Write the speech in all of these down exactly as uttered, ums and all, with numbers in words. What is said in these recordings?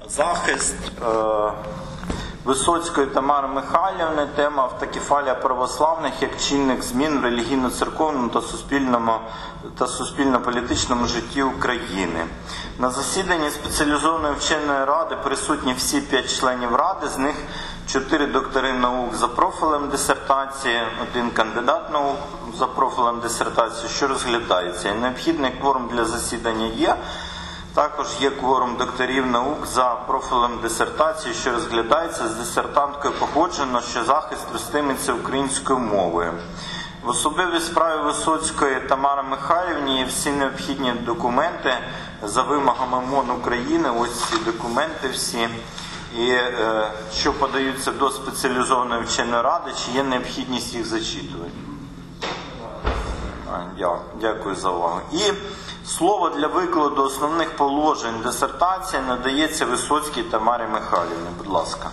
Захист е, Висоцької Тамари Михайлівни, тема автокефалія православних як чинник змін в релігійно-церковному та суспільному та суспільно-політичному житті України. На засіданні спеціалізованої вченої ради присутні всі п'ять членів ради, з них чотири доктори наук за профілем дисертації, один кандидат наук за профілем дисертації, що розглядається. І необхідний кворум для засідання є. Також є кворум докторів наук за профілем дисертації, що розглядається. З дисертанткою погоджено, що захист вестиметься українською мовою. В особливій справі Висоцької Тамари Михайлівні є всі необхідні документи за вимогами МОН України. Ось ці документи всі, і е, що подаються до спеціалізованої вченої ради, чи є необхідність їх зачитувати. Дякую за увагу. І слово для викладу основних положень дисертації надається Висоцькій Тамарі Михайлівні. Будь ласка.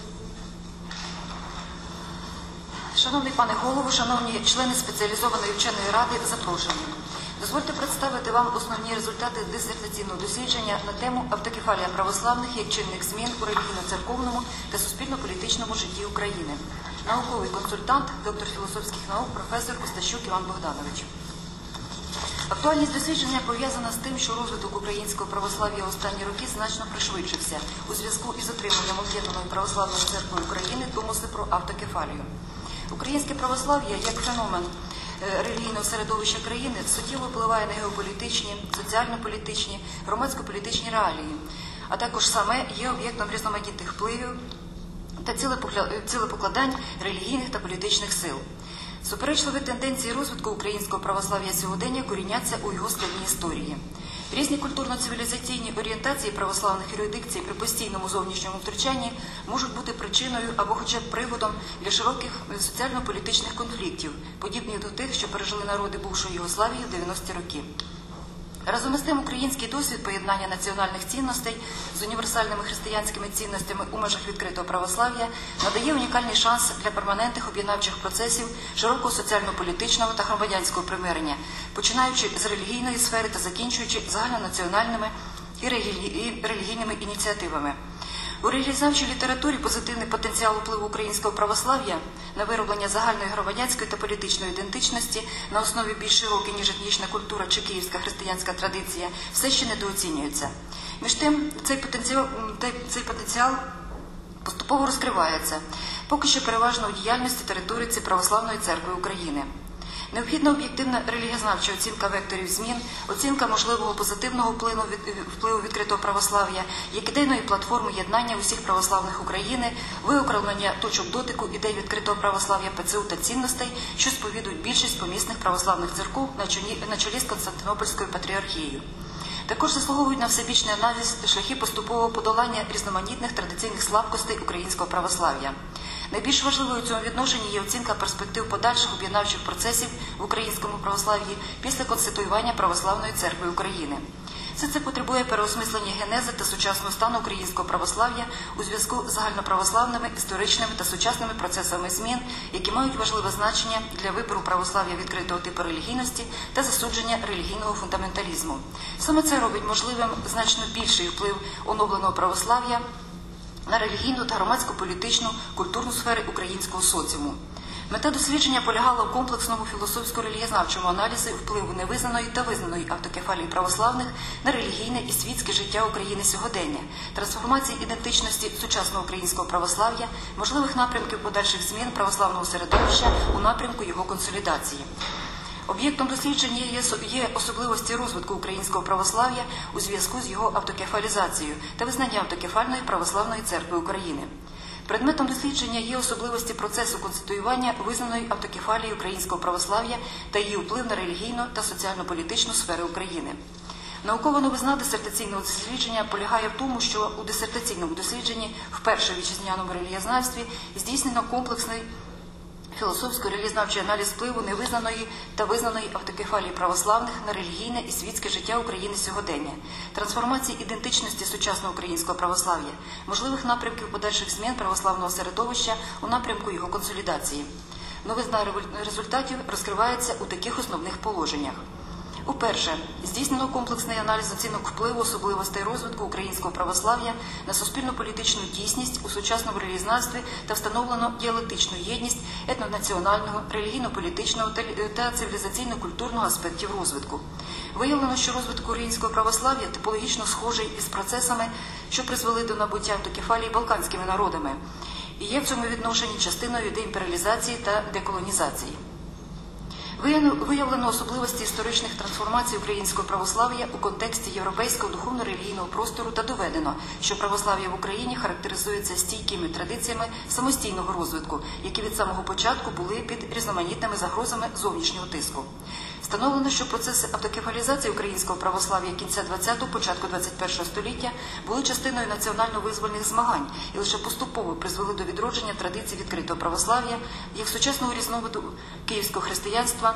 Шановний пане голово, шановні члени спеціалізованої вченої ради, запрошені. Дозвольте представити вам основні результати дисертаційного дослідження на тему «Автокефалія православних як чинник змін у релігійно-церковному та суспільно-політичному житті України». Науковий консультант, доктор філософських наук, професор Остащук Іван Богданович. Актуальність дослідження пов'язана з тим, що розвиток українського православ'я в останні роки значно пришвидшився у зв'язку із отриманням об'єднаної православної церкви України Томосу про автокефалію. Українське православ'я як феномен релігійного середовища країни суттєво впливає на геополітичні, соціально-політичні, громадсько-політичні реалії, а також саме є об'єктом різноманітних впливів та цілепокладань релігійних та політичних сил. Суперечливі тенденції розвитку українського православ'я сьогодення коріняться у його складній історії. Різні культурно-цивілізаційні орієнтації православних юрисдикцій при постійному зовнішньому втручанні можуть бути причиною або хоча б приводом для широких соціально-політичних конфліктів, подібних до тих, що пережили народи бувшої Югославії в дев'яності роки. Разом із тим, український досвід поєднання національних цінностей з універсальними християнськими цінностями у межах відкритого православ'я надає унікальний шанс для перманентних об'єднавчих процесів широкого соціально-політичного та громадянського примирення, починаючи з релігійної сфери та закінчуючи загальнонаціональними і релігійними ініціативами. У релігієзнавчій літературі позитивний потенціал впливу українського православ'я на вироблення загальної громадянської та політичної ідентичності на основі більш широкої, ніж етнічна культура чи київська християнська традиція, все ще недооцінюється. Між тим, цей потенціал, цей потенціал поступово розкривається, поки що переважно у діяльності та риториці Православної церкви України. Необхідна об'єктивна релігієзнавча оцінка векторів змін, оцінка можливого позитивного впливу, від, впливу відкритого православ'я, як ідейної платформи єднання усіх православних України, виокремлення точок дотику ідей відкритого православ'я, ПЦУ та цінностей, що сповідують більшість помісних православних церков на чолі, на чолі з Константинопольською патріархією. Також заслуговують на всебічний аналіз шляхи поступового подолання різноманітних традиційних слабкостей українського православ'я. Найбільш важливою у цьому відношенні є оцінка перспектив подальших об'єднавчих процесів в українському православ'ї після конституювання Православної церкви України. Все це потребує переосмислення генези та сучасного стану українського православ'я у зв'язку з загальноправославними, історичними та сучасними процесами змін, які мають важливе значення для вибору православ'я відкритого типу релігійності та засудження релігійного фундаменталізму. Саме це робить можливим значно більший вплив оновленого православ'я на релігійну та громадсько-політичну, культурну сфери українського соціуму. Мета дослідження полягала в комплексному філософсько-релігієзнавчому аналізі впливу невизнаної та визнаної автокефалії православних на релігійне і світське життя України сьогодення, трансформації ідентичності сучасного українського православ'я, можливих напрямків подальших змін православного середовища у напрямку його консолідації. Об'єктом дослідження є особливості розвитку українського православ'я у зв'язку з його автокефалізацією та визнанням автокефальної православної церкви України. Предметом дослідження є особливості процесу конституювання визнаної автокефалії українського православ'я та її вплив на релігійну та соціально-політичну сфери України. Наукова новизна дисертаційного дослідження полягає в тому, що у дисертаційному дослідженні вперше в вітчизняному релігієзнавстві здійснено комплексний філософсько-релігієзнавчий аналіз впливу невизнаної та визнаної автокефалії православних на релігійне і світське життя України сьогодення, трансформації ідентичності сучасного українського православ'я, можливих напрямків подальших змін православного середовища у напрямку його консолідації. Новизна результатів розкривається у таких основних положеннях. Уперше, здійснено комплексний аналіз оцінок впливу особливостей розвитку українського православ'я на суспільно-політичну дійсність у сучасному релігієзнавстві та встановлено діалектичну єдність етнонаціонального, релігійно-політичного та цивілізаційно-культурного аспектів розвитку. Виявлено, що розвиток українського православ'я типологічно схожий із процесами, що призвели до набуття автокефалії балканськими народами, і є в цьому відношенні частиною деімперіалізації та деколонізації. Виявлено особливості історичних трансформацій українського православ'я у контексті європейського духовно-релігійного простору та доведено, що православ'я в Україні характеризується стійкими традиціями самостійного розвитку, які від самого початку були під різноманітними загрозами зовнішнього тиску. Встановлено, що процеси автокефалізації українського православ'я кінця ХХ-го, початку ХХІ століття були частиною національно-визвольних змагань і лише поступово призвели до відродження традицій відкритого православ'я як сучасного різновиду київського християнства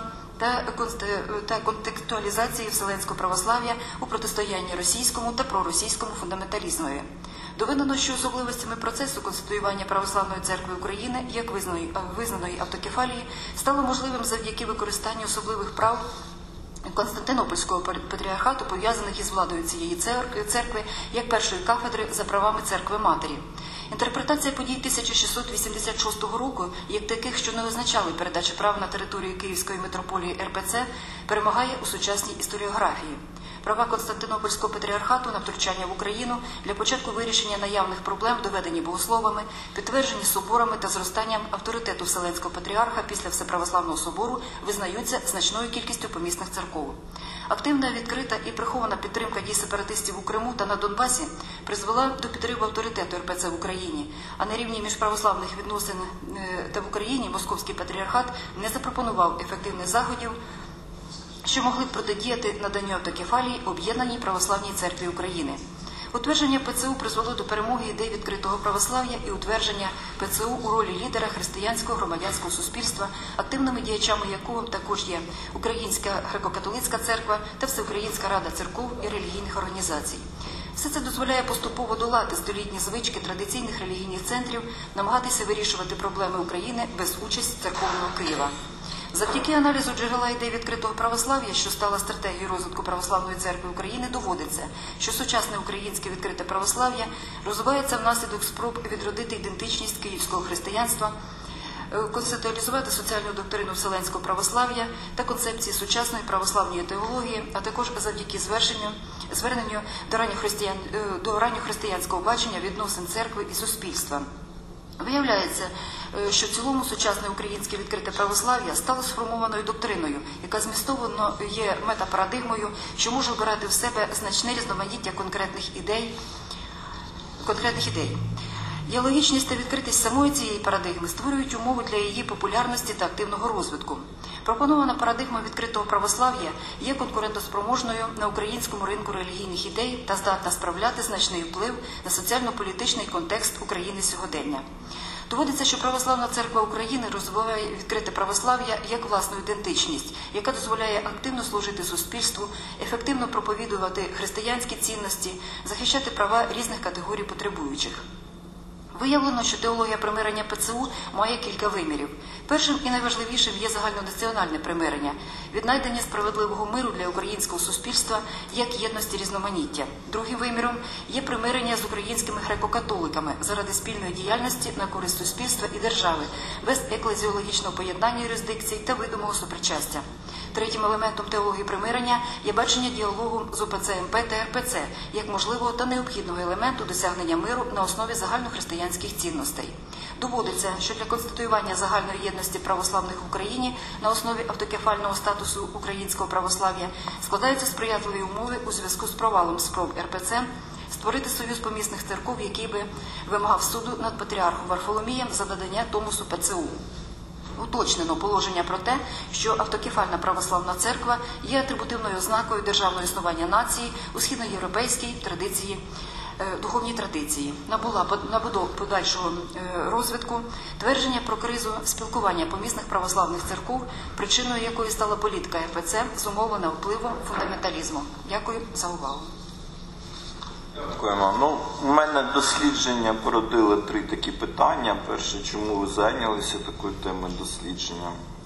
та контекстуалізації вселенського православ'я у протистоянні російському та проросійському фундаменталізмові. Доведено, що особливостями процесу конституювання Православної церкви України як визнаної, визнаної автокефалії стало можливим завдяки використанню особливих прав Константинопольського патріархату, пов'язаних із владою цієї церкви, як першої кафедри за правами церкви-матері. Інтерпретація подій тисяча шістсот вісімдесят шостого року, як таких, що не означали передачі прав на територію Київської митрополії Ер Пе Це, перемагає у сучасній історіографії. Права Константинопольського патріархату на втручання в Україну для початку вирішення наявних проблем, доведені богословами, підтверджені соборами та зростанням авторитету Вселенського патріарха після Всеправославного собору, визнаються значною кількістю помісних церков. Активна, відкрита і прихована підтримка дій сепаратистів у Криму та на Донбасі призвела до підриву авторитету Ер Пе Це в Україні, а на рівні міжправославних відносин та в Україні Московський патріархат не запропонував ефективних заходів, що могли б протидіяти наданню автокефалії Об'єднаній Православній Церкві України. Утвердження Пе Це У призвело до перемоги ідей відкритого православ'я і утвердження Пе Це У у ролі лідера християнського громадянського суспільства, активними діячами якого також є Українська греко-католицька церква та Всеукраїнська рада церков і релігійних організацій. Все це дозволяє поступово долати столітні звички традиційних релігійних центрів, намагатися вирішувати проблеми України без участі церковного Києва. Завдяки аналізу джерела ідей відкритого православ'я, що стала стратегією розвитку Православної церкви України, доводиться, що сучасне українське відкрите православ'я розвивається внаслідок спроб відродити ідентичність київського християнства, концептуалізувати соціальну доктрину вселенського православ'я та концепції сучасної православної теології, а також завдяки зверненню до ранньохристиян, до ранньохристиянського бачення відносин церкви і суспільства. Виявляється, що в цілому сучасне українське відкрите православ'я стало сформованою доктриною, яка змістовно є метапарадигмою, що може обирати в себе значне різноманіття конкретних ідей. конкретних ідей. Діалогічність та відкритість самої цієї парадигми створюють умови для її популярності та активного розвитку. Пропонована парадигма відкритого православ'я є конкурентоспроможною на українському ринку релігійних ідей та здатна справляти значний вплив на соціально-політичний контекст України сьогодення. Доводиться, що Православна церква України розвиває відкрите православ'я як власну ідентичність, яка дозволяє активно служити суспільству, ефективно проповідувати християнські цінності, захищати права різних категорій потребуючих. Виявлено, що теологія примирення Пе Це У має кілька вимірів. Першим і найважливішим є загальнонаціональне примирення, віднайдення справедливого миру для українського суспільства як єдності різноманіття. Другим виміром є примирення з українськими греко-католиками заради спільної діяльності на користь суспільства і держави, без еклезіологічного поєднання юрисдикцій та видимого сопричастя. Третім елементом теології примирення є бачення діалогу з О Пе Це Ем Пе та Ер Пе Це як можливого та необхідного елементу досягнення миру на основі загальнохристиянських цінностей. Доводиться, що для конституювання загальної єдності православних в Україні на основі автокефального статусу українського православ'я складаються сприятливі умови у зв'язку з провалом спроб Ер Пе Це створити союз помісних церков, який би вимагав суду над патріархом Варфоломієм за надання томосу Пе Це У. Уточнено положення про те, що автокефальна православна церква є атрибутивною ознакою державного існування нації у східноєвропейській традиції, духовній традиції. Набула набудов подальшого розвитку, твердження про кризу спілкування помісних православних церков, причиною якої стала політика Ер Пе Це, зумовлена впливом фундаменталізму. Дякую за увагу. Дякуємо. Ну, у мене дослідження породили три такі питання. Перше, чому ви зайнялися такою темою дослідження?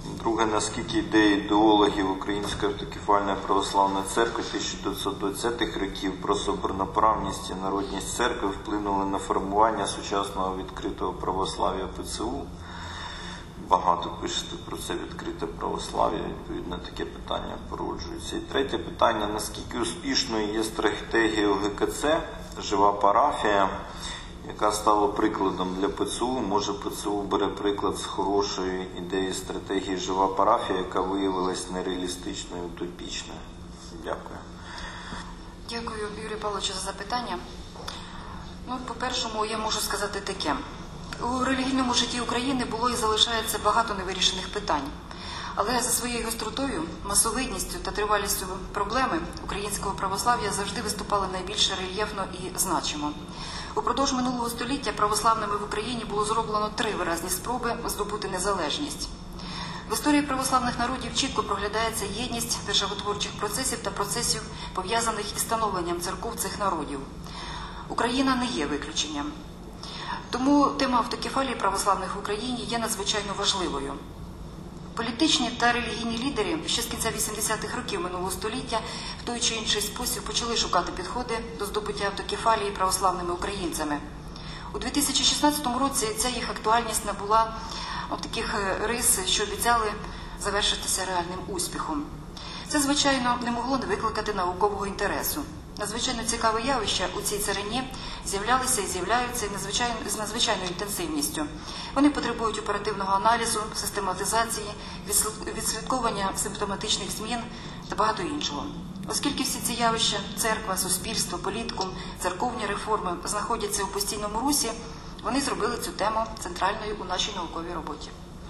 Друге, наскільки ідеї ідеологів Української автокефальної православної церкви тисяча дев'ятсот двадцятих років про соборноправність і народність церкви вплинули на формування сучасного відкритого православ'я ПЦУ. Багато пишете про це відкрите православ'я, відповідно таке питання породжується. І третє питання, наскільки успішною є стратегія ГКЦ «Жива парафія», яка стала прикладом для ПЦУ. Може, ПЦУ бере приклад з хорошої ідеї стратегії «Жива парафія», яка виявилась нереалістичною, утопічною. Дякую. Дякую, Юрію Павловичу, за запитання. Ну, по-першому, я можу сказати таке. У релігійному житті України було і залишається багато невирішених питань. Але за своєю гостротою, масовидністю та тривалістю проблеми українського православ'я завжди виступали найбільш рельєфно і значимо. Упродовж минулого століття православними в Україні було зроблено три виразні спроби здобути незалежність. В історії православних народів чітко проглядається єдність державотворчих процесів та процесів, пов'язаних із становленням церков цих народів. Україна не є виключенням. Тому тема автокефалії православних в Україні є надзвичайно важливою. Політичні та релігійні лідери ще з кінця вісімдесятих років минулого століття в той чи інший спосіб почали шукати підходи до здобуття автокефалії православними українцями. У дві тисячі шістнадцятому році ця їх актуальність набула таких рис, що обіцяли завершитися реальним успіхом. Це, звичайно, не могло не викликати наукового інтересу. Надзвичайно цікаве явище у цій царині з'являлися і з'являються з надзвичайною інтенсивністю. Вони потребують оперативного аналізу, систематизації, відслідковування симптоматичних змін та багато іншого. Оскільки всі ці явища – церква, суспільство, політикум, церковні реформи – знаходяться у постійному русі, вони зробили цю тему центральною у нашій науковій роботі.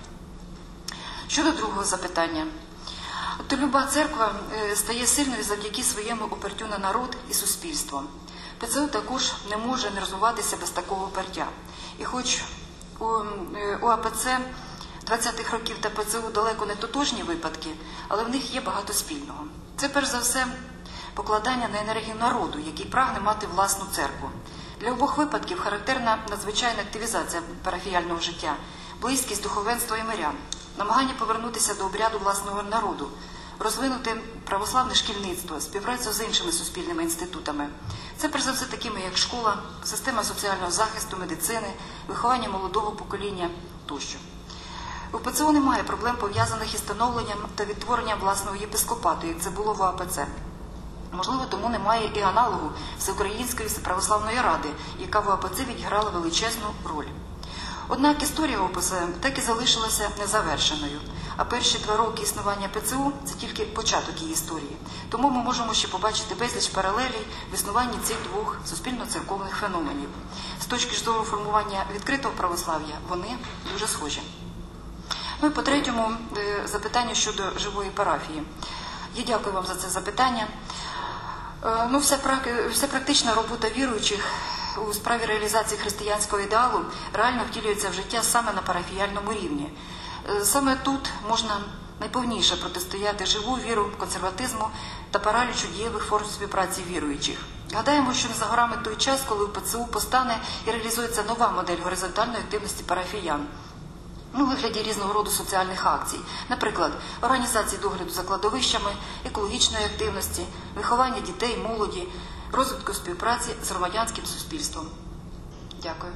Щодо другого запитання. То люба церква стає сильною завдяки своєму опертю на народ і суспільство. ПЦУ також не може не розвиватися без такого опертя. І хоч у, у АПЦ двадцятих років та ПЦУ далеко не тотожні випадки, але в них є багато спільного. Це, перш за все, покладання на енергію народу, який прагне мати власну церкву. Для обох випадків характерна надзвичайна активізація парафіяльного життя, близькість духовенства і мирян, намагання повернутися до обряду власного народу, розвинути православне шкільництво, співпрацю з іншими суспільними інститутами. Це, перш за все, такими як школа, система соціального захисту, медицини, виховання молодого покоління тощо. У ПЦУ немає проблем, пов'язаних із становленням та відтворенням власного єпископату, як це було в АПЦ. Можливо, тому немає і аналогу Всеукраїнської православної ради, яка в АПЦ відіграла величезну роль. Однак історія ОПЦ так і залишилася незавершеною, а перші два роки існування ПЦУ – це тільки початок її історії. Тому ми можемо ще побачити безліч паралелей в існуванні цих двох суспільно-церковних феноменів. З точки зору формування відкритого православ'я вони дуже схожі. Ну і по третьому запитанню щодо живої парафії. Я дякую вам за це запитання. Ну, вся, вся практична робота віруючих у справі реалізації християнського ідеалу реально втілюється в життя саме на парафіяльному рівні. Саме тут можна найповніше протистояти живу віру, консерватизму та паралічу дієвих форм співпраці віруючих. Гадаємо, що не за горами той час, коли в ПЦУ постане і реалізується нова модель горизонтальної активності парафіян у вигляді різного роду соціальних акцій, наприклад, організації догляду за кладовищами, екологічної активності, виховання дітей, молоді, розвитку співпраці з громадянським суспільством. Дякую.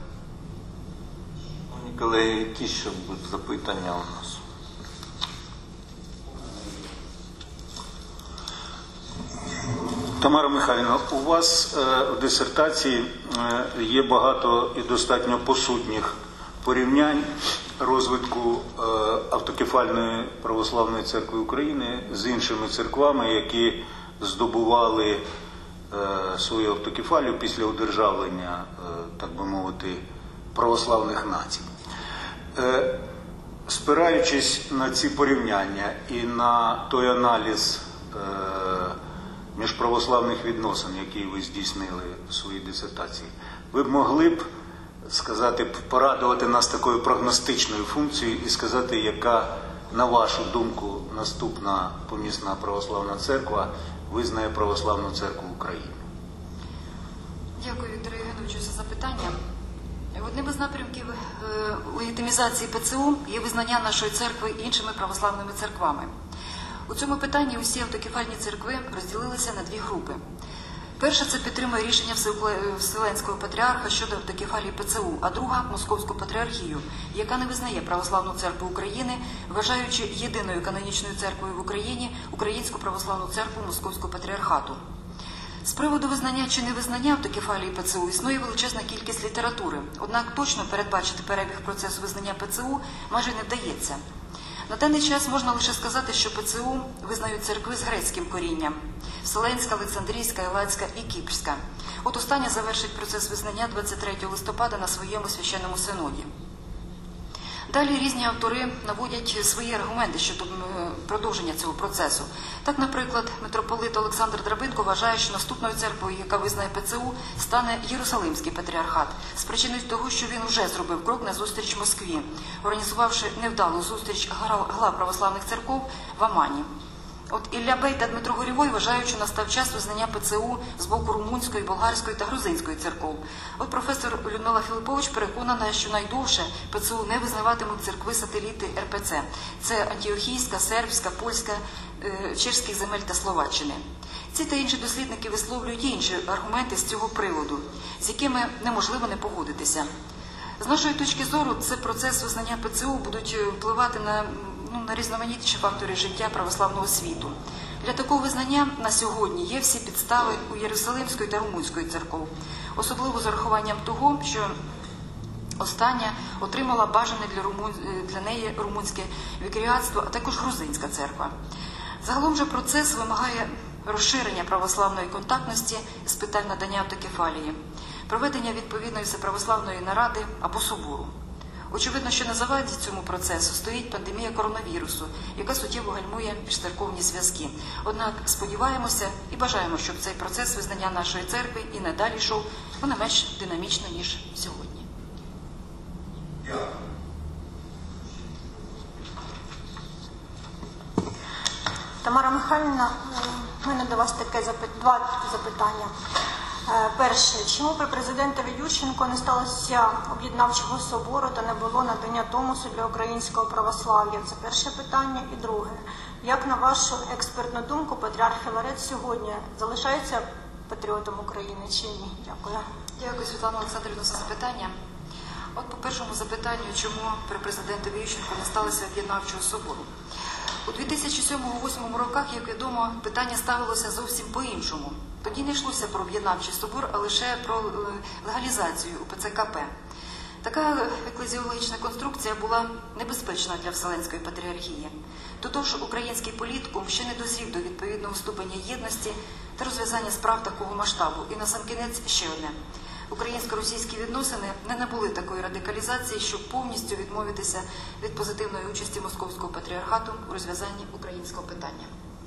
Пані колеги, які ще будуть запитання у нас? Тамара Михайлівна, у вас в дисертації є багато і достатньо посутніх порівнянь розвитку автокефальної православної церкви України з іншими церквами, які здобували свою автокефалію після одержавлення, так би мовити, православних націй. Спираючись на ці порівняння і на той аналіз міжправославних відносин, які ви здійснили в своїй дисертації, ви б могли б сказати, порадувати нас такою прогностичною функцією і сказати, яка, на вашу думку, наступна помісна православна церква визнає православну церкву України? Дякую, Віктору Євгеновичу, за запитання. Одним із напрямків е, легітимізації ПЦУ є визнання нашої церкви іншими православними церквами. У цьому питанні усі автокефальні церкви розділилися на дві групи. Перша – це підтримує рішення Вселенського патріарха щодо автокефалії ПЦУ, а друга – Московську патріархію, яка не визнає Православну церкву України, вважаючи єдиною канонічною церквою в Україні Українську православну церкву Московського патріархату. З приводу визнання чи невизнання автокефалії ПЦУ існує величезна кількість літератури, однак точно передбачити перебіг процесу визнання ПЦУ майже не вдається. На даний час можна лише сказати, що ПЦУ визнають церкви з грецьким корінням – Вселенська, Олександрійська, Елацька і Кіпрська. От остання завершить процес визнання двадцять третього листопада на своєму священному синоді. Далі різні автори наводять свої аргументи щодо продовження цього процесу. Так, наприклад, митрополит Олександр Драбинко вважає, що наступною церквою, яка визнає ПЦУ, стане Єрусалимський патріархат, з причини того, що він вже зробив крок назустріч Москві, організувавши невдалу зустріч глав православних церков в Амані. От Ілля Бей та Дмитро Горєвой вважають, що настав час визнання ПЦУ з боку румунської, болгарської та грузинської церков. От професор Людмила Філіпович переконана, що найдовше ПЦУ не визнаватимуть церкви-сателіти Р П Це. Це Антіохійська, Сербська, Польська, чеських земель та Словаччини. Ці та інші дослідники висловлюють інші аргументи з цього приводу, з якими неможливо не погодитися. З нашої точки зору, цей процес визнання ПЦУ будуть впливати на Ну, на різноманітніші фактори життя православного світу. Для такого визнання на сьогодні є всі підстави у Єрусалимської та Румунської церков, особливо з урахуванням того, що остання отримала бажане для, румун... для неї румунське вікаріатство, а також грузинська церква. Загалом же процес вимагає розширення православної контактності з питань надання автокефалії, проведення відповідної всеправославної наради або собору. Очевидно, що на заваді цьому процесу стоїть пандемія коронавірусу, яка суттєво гальмує міжцерковні зв'язки. Однак сподіваємося і бажаємо, щоб цей процес визнання нашої церкви і надалі йшов не менш динамічно, ніж сьогодні. Тамара Михайлівна, у мене до вас таке запит... два запитання. Перше, чому при президентові Ющенко не сталося об'єднавчого собору та не було надання Томосу для українського православ'я? Це перше питання. І друге, як на вашу експертну думку, патріарх Філарет сьогодні залишається патріотом України чи ні? Дякую. Дякую, Світлана Олександрівна, за запитання. От по першому запитанню, чому при президентові Ющенко не сталося об'єднавчого собору? У дві тисячі сьомому - дві тисячі восьмому роках, як відомо, питання ставилося зовсім по-іншому. Тоді не йшлося про об'єднавчий собор, а лише про легалізацію У Пе Це Ка Пе. Така еклезіологічна конструкція була небезпечна для Вселенської патріархії. До того ж, український політикум ще не дозрів до відповідного ступеня єдності та розв'язання справ такого масштабу. І насамкінець ще одне. Українсько-російські відносини не набули такої радикалізації, щоб повністю відмовитися від позитивної участі Московського патріархату у розв'язанні українського питання.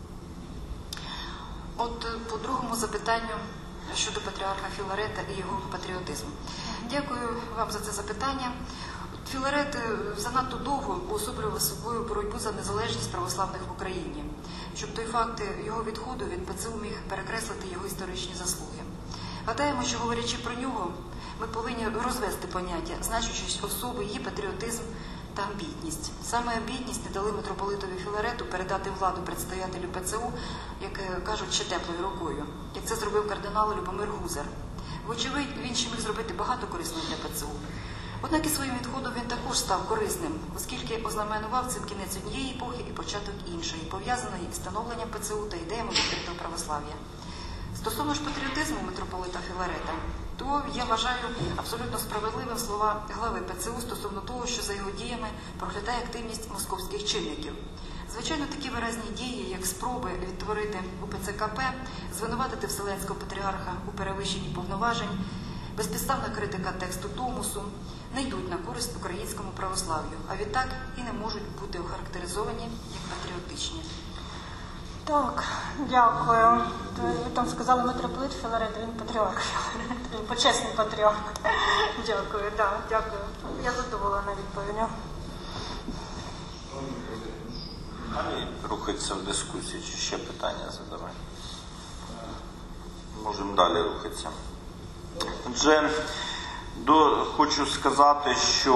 От по другому запитанню щодо патріарха Філарета і його патріотизму. Дякую вам за це запитання. Філарет занадто довго уособлював собою боротьбу за незалежність православних в Україні, щоб той факт його відходу від Пе Це У міг перекреслити його історичні заслуги. Гадаємо, що говорячи про нього, ми повинні розвести поняття, значущість особи, її патріотизм та амбітність. Саме амбітність не дали митрополитові Філарету передати владу предстоятелю Пе Це У, як кажуть, ще теплою рукою, як це зробив кардинал Любомир Гузар. Вочевидь, він ще міг зробити багато корисного для Пе Це У. Однак і своїм відходом він також став корисним, оскільки ознаменував цим кінець однієї епохи і початок іншої, пов'язаної із становленням Пе Це У та ідеями відкритого православ'я. Стосовно ж патріотизму митрополита Філарета, то я вважаю абсолютно справедливим слова глави Пе Це У стосовно того, що за його діями проглядає активність московських чинників. Звичайно, такі виразні дії, як спроби відтворити У Пе Це Ка Пе, звинуватити Вселенського патріарха у перевищенні повноважень, безпідставна критика тексту Томосу, не йдуть на користь українському православ'ю, а відтак і не можуть бути охарактеризовані як патріотичні. Так, дякую. Ви там сказали митрополит Філарет, він патріарх Філарет, він почесний патріарх. Дякую, да, дякую. Я задоволена відповіддю. Далі рухатися в дискусії, чи ще питання задавати? Можемо далі рухатися. Отже, До, хочу сказати, що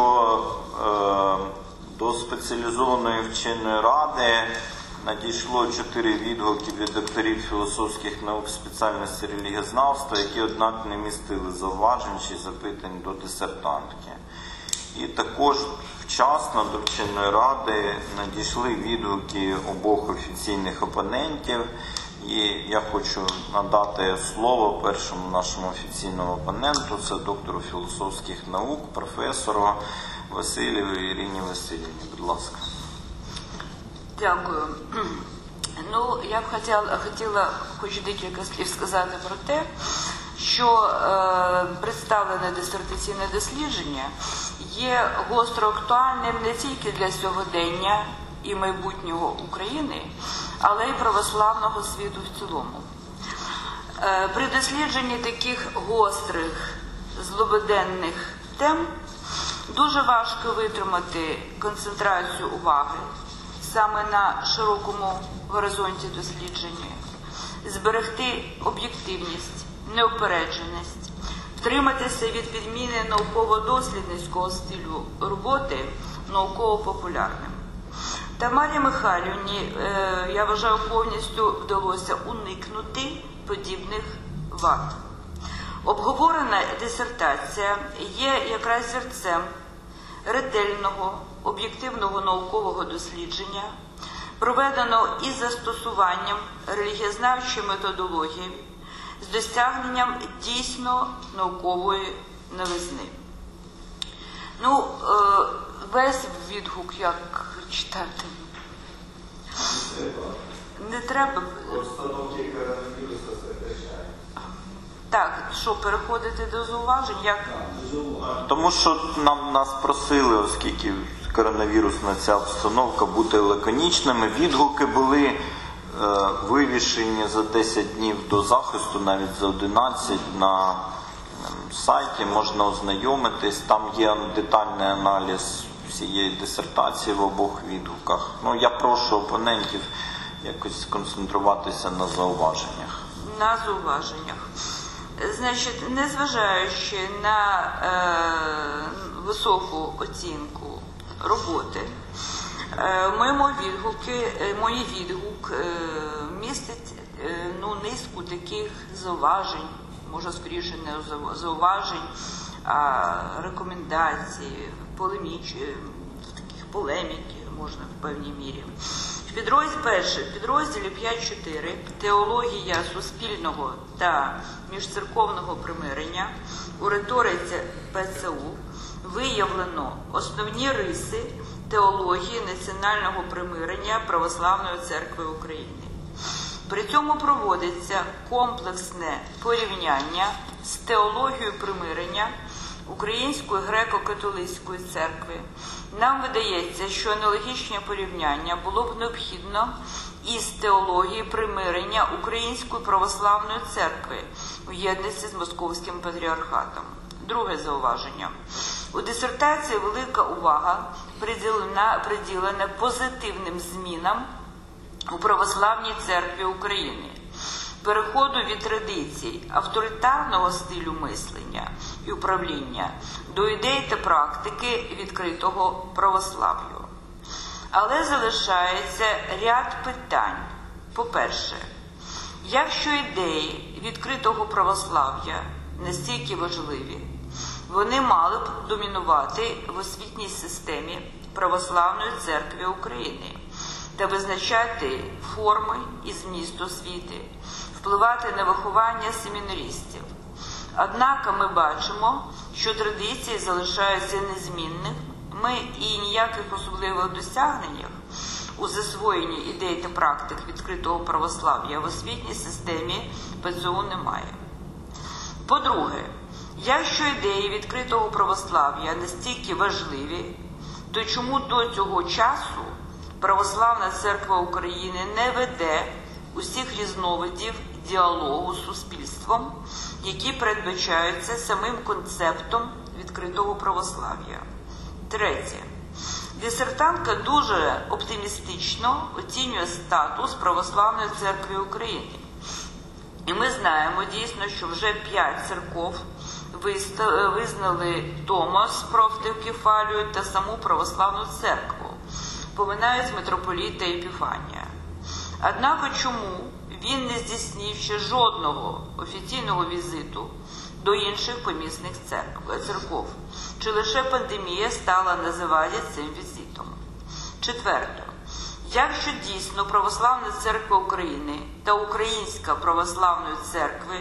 е, до спеціалізованої вченої ради надійшло чотири відгуки від докторів філософських наук спеціальності релігієзнавства, які, однак, не містили зауважень чи запитань до дисертантки. І також вчасно до вченої ради надійшли відгуки обох офіційних опонентів. І я хочу надати слово першому нашому офіційному опоненту, це доктору філософських наук, професору Васильєвій Ірині Васильівні. Будь ласка. Дякую. Ну, я б хотіла, хотіла хоч декілька слів сказати про те, що е, представлене дисертаційне дослідження є гостро актуальним не тільки для сьогодення і майбутнього України, але й православного світу в цілому. Е, при дослідженні таких гострих, злободенних тем дуже важко витримати концентрацію уваги саме на широкому горизонті дослідження, зберегти об'єктивність, неупередженість, втриматися від підміни науково-дослідницького стилю роботи науково-популярним. Тамарі Михайлівні, е, я вважаю, повністю вдалося уникнути подібних вад. Обговорена дисертація є якраз зірцем ретельного, об'єктивного наукового дослідження, проведеного із застосуванням релігієзнавчої методології з досягненням дійсно наукової новизни. Ну, е, весь відгук, як читати? Не треба. Обстановки коронавірусу сокращає. Так, що, переходити до зауважень? Як? Тому що нам нас просили, оскільки коронавірусна ця обстановка, бути лаконічними. Відгуки були е, вивішені за десять днів до захисту, навіть за одинадцять на е, сайті, можна ознайомитись. Там є детальний аналіз всієї дисертації в обох відгуках. Ну, я прошу опонентів якось сконцентруватися на зауваженнях. На зауваженнях. Значить, незважаючи на е, високу оцінку роботи, е, моєму відгуки, е, мої відгук е, містить е, ну, низку таких зауважень, може скоріше не зауважень, а рекомендацій, полемічні, таких полеміки, можна в певній мірі. Підрозділ, перше, в підрозділі п'ять чотири «Теологія суспільного та міжцерковного примирення» у риториці ПЦУ виявлено основні риси теології національного примирення Православної Церкви України. При цьому проводиться комплексне порівняння з теологією примирення Української греко-католицької церкви. Нам видається, що аналогічне порівняння було б необхідно із теологією примирення Української православної церкви у єдності з Московським патріархатом. Друге зауваження. У дисертації велика увага приділена, приділена позитивним змінам у православній церкві України, переходу від традицій авторитарного стилю мислення і управління до ідей та практики відкритого православ'я. Але залишається ряд питань. По-перше, якщо ідеї відкритого православ'я настільки важливі, вони мали б домінувати в освітній системі Православної Церкви України та визначати форми і зміст освіти, впливати на виховання семінарістів. Однак ми бачимо, що традиції залишаються незмінними і ніяких особливих досягненнях у засвоєнні ідей та практик відкритого православ'я в освітній системі ПЦУ немає. По-друге, якщо ідеї відкритого православ'я настільки важливі, то чому до цього часу Православна Церква України не веде усіх різновидів діалогу з суспільством, які передбачаються самим концептом відкритого православ'я? Третє. Дисертантка дуже оптимістично оцінює статус Православної Церкви України. І ми знаємо дійсно, що вже п'ять церков виста- визнали Томос про автокефалію та саму православну церкву, поминають митрополіта Епіфанія. Однак чому він не здійснив ще жодного офіційного візиту до інших помісних церков? Чи лише пандемія стала на заваді цим візитом? Четверто. Якщо дійсно Православна церква України та Українська православної церкви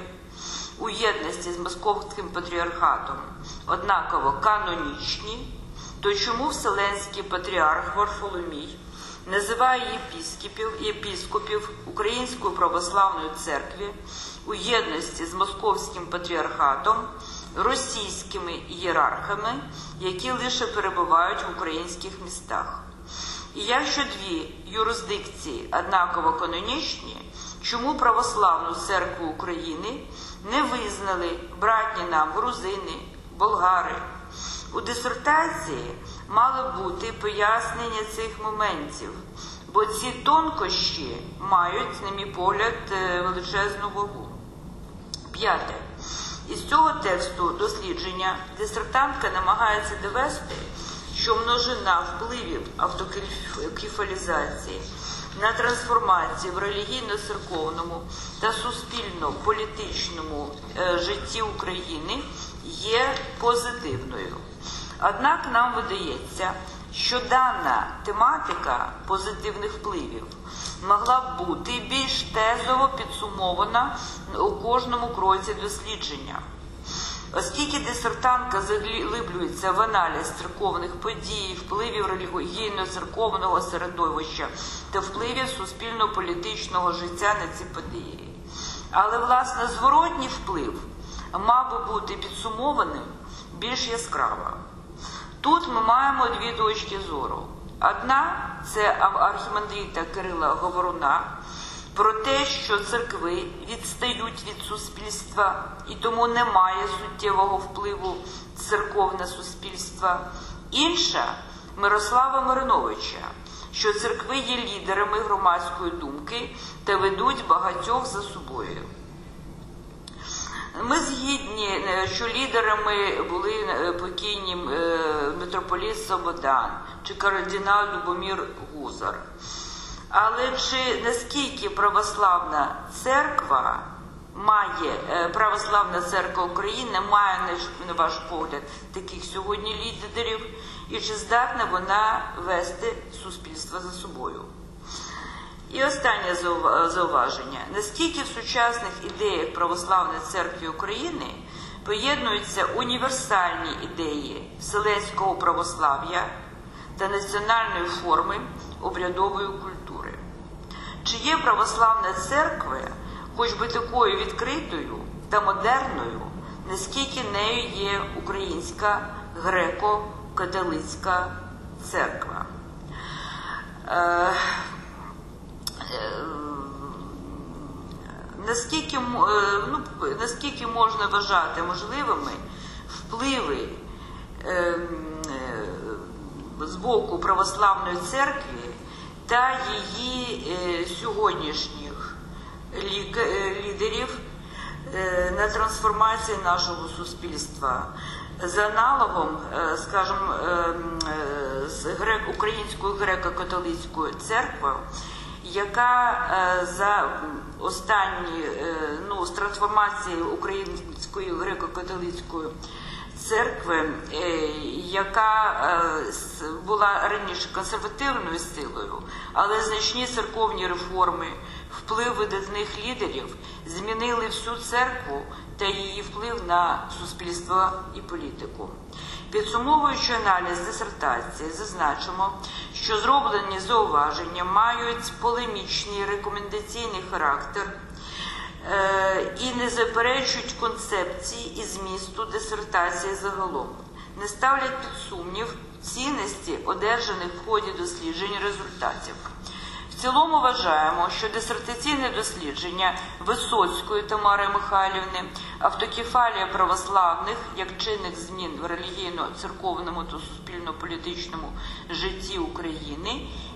у єдності з Московським патріархатом однаково канонічні, то чому Вселенський патріарх Варфоломій називає єпископів, єпископів Української православної церкви у єдності з Московським патріархатом російськими ієрархами, які лише перебувають в українських містах? І якщо дві юрисдикції однаково канонічні, чому Православну церкву України не визнали братні нам грузини, болгари? У дисертації мало бути пояснення цих моментів, бо ці тонкощі мають, на мій погляд, величезну вагу. П'яте. Із цього тексту дослідження дисертантка намагається довести, що множина впливів автокефалізації на трансформації в релігійно-церковному та суспільно-політичному житті України є позитивною. Однак нам видається, що дана тематика позитивних впливів могла б бути більш тезово підсумована у кожному кроці дослідження. Оскільки дисертантка заглиблюється в аналіз церковних подій, впливів релігійно-церковного середовища та впливів суспільно-політичного життя на ці події. Але, власне, зворотній вплив мав би бути підсумованим більш яскраво. Тут ми маємо дві точки зору. Одна – це архімандрита Кирила Говоруна, про те, що церкви відстають від суспільства і тому немає суттєвого впливу церков на суспільство. Інша – Мирослава Мариновича, що церкви є лідерами громадської думки та ведуть багатьох за собою. Ми згідні, що лідерами були покійні митрополит Слободан чи кардинал Любомир Гузар. Але чи наскільки православна церква має, православна церква України має, на ваш погляд, таких сьогодні лідерів, і чи здатна вона вести суспільство за собою? І останнє зауваження. Наскільки в сучасних ідеях Православної церкви України поєднуються універсальні ідеї вселенського православ'я та національної форми обрядової культури? Чи є православна церква хоч би такою відкритою та модерною, наскільки нею є українська греко-католицька церква? Е, Наскільки, ну, наскільки можна вважати можливими впливи е, з боку православної церкви та її е, сьогоднішніх лідерів е, на трансформацію нашого суспільства? За аналогом, е, скажімо, е, з грек, Українською греко-католицькою церквою, яка е, за останні, е, ну, з трансформації Української греко-католицької церкви, е, яка е, була раніше консервативною силою, але значні церковні реформи, вплив видатних лідерів змінили всю церкву та її вплив на суспільство і політику. Підсумовуючи аналіз дисертації, зазначимо, що зроблені зауваження мають полемічний рекомендаційний характер е- і не заперечують концепції і змісту дисертації загалом, не ставлять під сумнів цінності, одержаних в ході досліджень результатів. В цілому вважаємо, що дисертаційне дослідження Висоцької Тамари Михайлівни «Автокефалія православних як чинник змін в релігійно-церковному та суспільно-політичному житті України»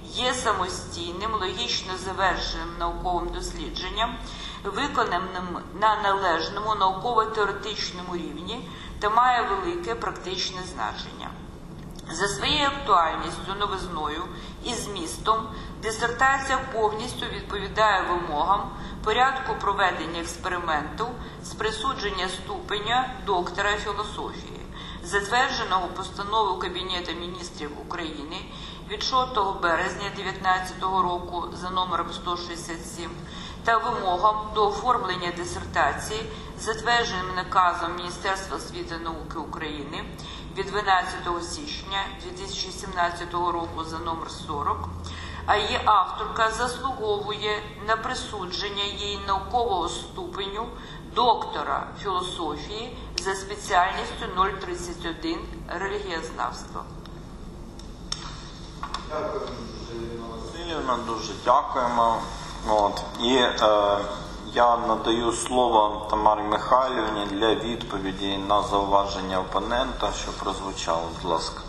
є самостійним, логічно завершеним науковим дослідженням, виконаним на належному науково-теоретичному рівні та має велике практичне значення. За своєю актуальністю, новизною і змістом дисертація повністю відповідає вимогам порядку проведення експерименту з присудження ступеня доктора філософії, затвердженого постановою Кабінету міністрів України від шостого березня дві тисячі дев'ятнадцятого року за номером сто шістдесят сім та вимогам до оформлення дисертації, затвердженим наказом Міністерства освіти і науки України від дванадцятого січня дві тисячі сімнадцятого року за номер сорок, а її авторка заслуговує на присудження їй наукового ступеню доктора філософії за спеціальністю нуль тридцять один релігієзнавство. Дякую, Ірина Васильівна, дуже дякуємо. От. І е, я надаю слово Тамарі Михайлівні для відповіді на зауваження опонента, що прозвучало. Будь ласка.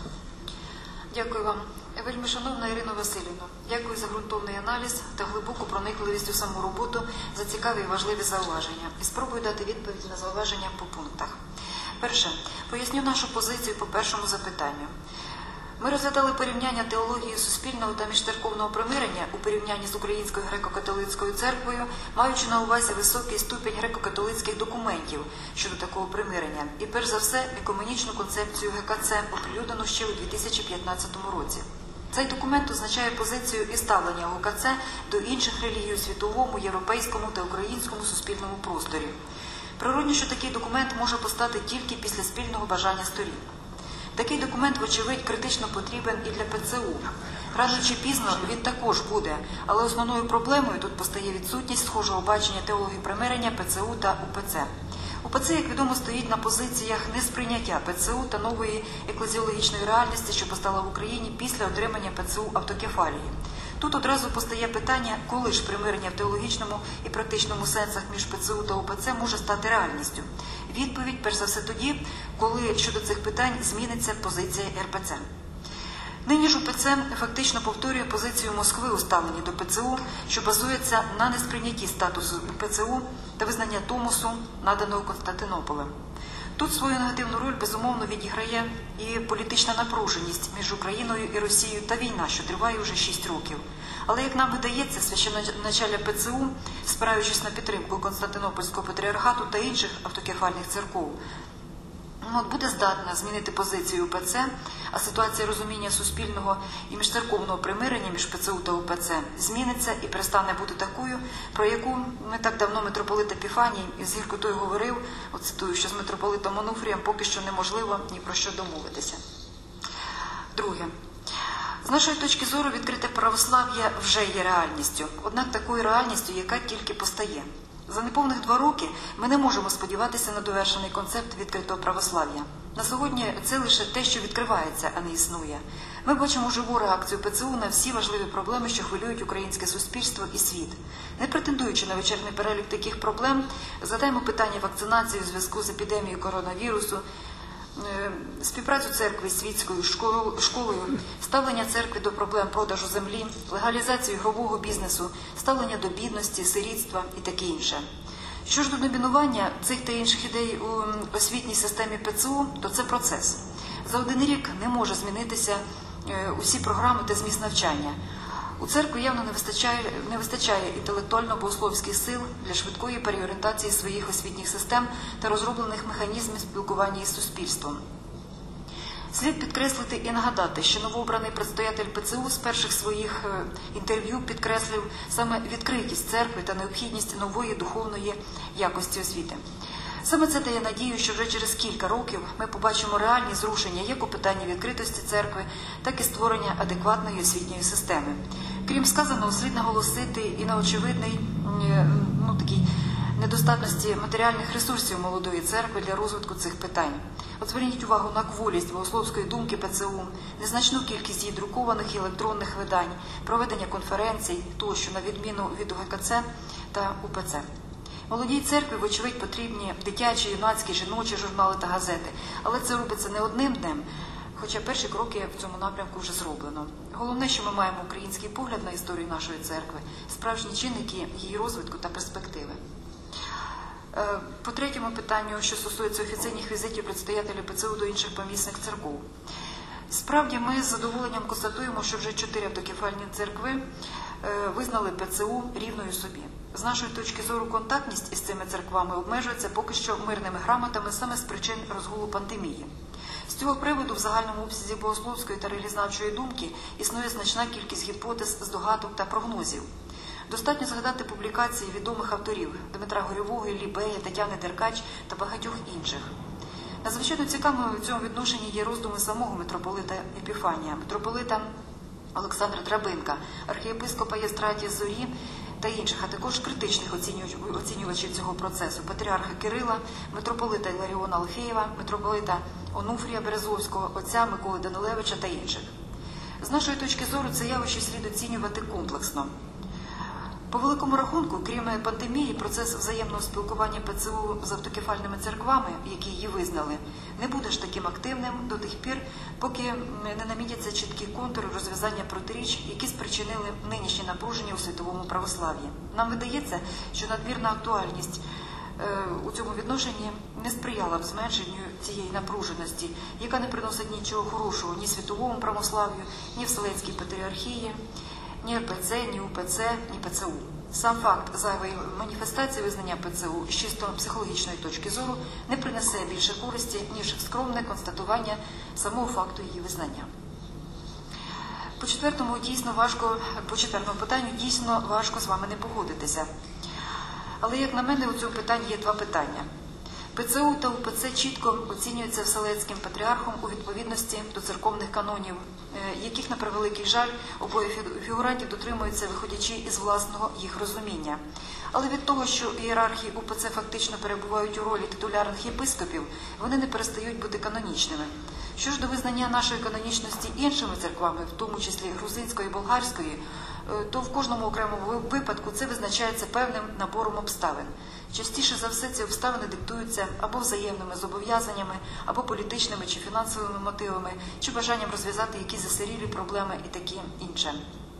Дякую вам. Вельми шановна Ірина Васильівна, дякую за ґрунтовний аналіз та глибоку проникливість у саму роботу, за цікаві і важливі зауваження. І спробую дати відповідь на зауваження по пунктах. Перше, поясню нашу позицію по першому запитанню. Ми розглядали порівняння теології суспільного та міжцерковного примирення у порівнянні з Українською греко-католицькою церквою, маючи на увазі високий ступінь греко-католицьких документів щодо такого примирення і, перш за все, екуменічну концепцію ге ка це, оприлюднену ще у дві тисячі п'ятнадцятому році. Цей документ означає позицію і ставлення ге ка це до інших релігій у світовому, європейському та українському суспільному просторі. Природно, що такий документ може постати тільки після спільного бажання сторін. Такий документ, вочевидь, критично потрібен і для пе це у. Рано чи пізно він також буде, але основною проблемою тут постає відсутність схожого бачення теології примирення пе це у та у пе це. у пе це, як відомо, стоїть на позиціях несприйняття пе це у та нової еклезіологічної реальності, що постала в Україні після отримання пе це у автокефалії. Тут одразу постає питання, коли ж примирення в теологічному і практичному сенсах між пе це у та у пе це може стати реальністю. Відповідь, перш за все, тоді, коли щодо цих питань зміниться позиція ер пе це. Нині ж у пе це фактично повторює позицію Москви у ставленні до пе це у, що базується на несприйнятті статусу пе це у та визнання Томосу, наданого Константинополем. Тут свою негативну роль, безумовно, відіграє і політична напруженість між Україною і Росією та війна, що триває вже шість років. Але, як нам видається, священноначалля пе це у, спираючись на підтримку Константинопольського патріархату та інших автокефальних церков, от буде здатна змінити позицію пе це, а ситуація розуміння суспільного і міжцерковного примирення між пе це у та у пе це зміниться і перестане бути такою, про яку не так давно митрополит Епіфаній з гіркотою говорив, от цитую, що з митрополитом Онуфрієм поки що неможливо ні про що домовитися. Друге. З нашої точки зору, відкрите православ'я вже є реальністю, однак такою реальністю, яка тільки постає. За неповних два роки ми не можемо сподіватися на довершений концепт відкритого православ'я. На сьогодні це лише те, що відкривається, а не існує. Ми бачимо живу реакцію пе це у на всі важливі проблеми, що хвилюють українське суспільство і світ. Не претендуючи на вичерпний перелік таких проблем, згадаємо питання вакцинації у зв'язку з епідемією коронавірусу, співпрацю церкви з світською школою, ставлення церкви до проблем продажу землі, легалізацію ігрового бізнесу, ставлення до бідності, сирітства і таке інше. Що ж до домінування цих та інших ідей у освітній системі пе це у, то це процес. За один рік не може змінитися усі програми та зміст навчання. У церкві явно не вистачає, не вистачає інтелектуально-богословських сил для швидкої переорієнтації своїх освітніх систем та розроблених механізмів спілкування із суспільством. Слід підкреслити і нагадати, що новообраний предстоятель пе це у з перших своїх інтерв'ю підкреслив саме відкритість церкви та необхідність нової духовної якості освіти. Саме це дає надію, що вже через кілька років ми побачимо реальні зрушення як у питанні відкритості церкви, так і створення адекватної освітньої системи. Крім сказаного, слід наголосити і на очевидний, ну, такий, недостатності матеріальних ресурсів молодої церкви для розвитку цих питань. От зверніть увагу на кволість богословської думки пе це у, незначну кількість її друкованих і електронних видань, проведення конференцій тощо, на відміну від у ге ка це та у пе це. Молодій церкві, вочевидь, потрібні дитячі, юнацькі, жіночі журнали та газети. Але це робиться не одним днем, хоча перші кроки в цьому напрямку вже зроблено. Головне, що ми маємо український погляд на історію нашої церкви, справжні чинники її розвитку та перспективи. По третьому питанню, що стосується офіційних візитів предстоятелів ПЦУ до інших помісних церков. Справді, ми з задоволенням констатуємо, що вже чотири автокефальні церкви визнали ПЦУ рівною собі. З нашої точки зору, контактність із цими церквами обмежується поки що мирними грамотами саме з причин розгулу пандемії. З цього приводу в загальному обсязі богословської та релігієзнавчої думки існує значна кількість гіпотез, здогадок та прогнозів. Достатньо згадати публікації відомих авторів Дмитра Горьового, Іллі Бея, Тетяни Деркач та багатьох інших. Надзвичайно цікавими в цьому відношенні є роздуми самого митрополита Епіфанія, митрополита Олександра Драбинка, архієпископа Євстратія Зорі та інших, а також критичних оцінювачів цього процесу, патріарха Кирила, митрополита Іларіона Алфєєва, митрополита Онуфрія Березовського, отця Миколи Данилевича та інших. З нашої точки зору, це явище слід оцінювати комплексно. По великому рахунку, крім пандемії, процес взаємного спілкування ПЦУ з автокефальними церквами, які її визнали, не буде ж таким активним до тих пір, поки не намітяться чіткі контури розв'язання протиріч, які спричинили нинішні напруження у світовому православ'ї. Нам видається, що надмірна актуальність у цьому відношенні не сприяла б зменшенню цієї напруженості, яка не приносить нічого хорошого ні світовому православ'ю, ні Вселенській патріархії, ні РПЦ, ні УПЦ, ні ПЦУ. Сам факт зайвої маніфестації визнання ПЦУ з чисто психологічної точки зору не принесе більше користі, ніж скромне констатування самого факту її визнання. По четвертому, дійсно важко, по четвертому питанню дійсно важко з вами не погодитися. Але, як на мене, у цьому питанні є два питання. ПЦУ та УПЦ чітко оцінюються Вселенським патріархом у відповідності до церковних канонів, яких, на превеликий жаль, обоє фігурантів дотримуються, виходячи із власного їх розуміння. Але від того, що ієрархи УПЦ фактично перебувають у ролі титулярних єпископів, вони не перестають бути канонічними. Що ж до визнання нашої канонічності іншими церквами, в тому числі грузинської і болгарської, то в кожному окремому випадку це визначається певним набором обставин. Частіше за все ці обставини диктуються або взаємними зобов'язаннями, або політичними чи фінансовими мотивами, чи бажанням розв'язати якісь засирілі проблеми і таке інше.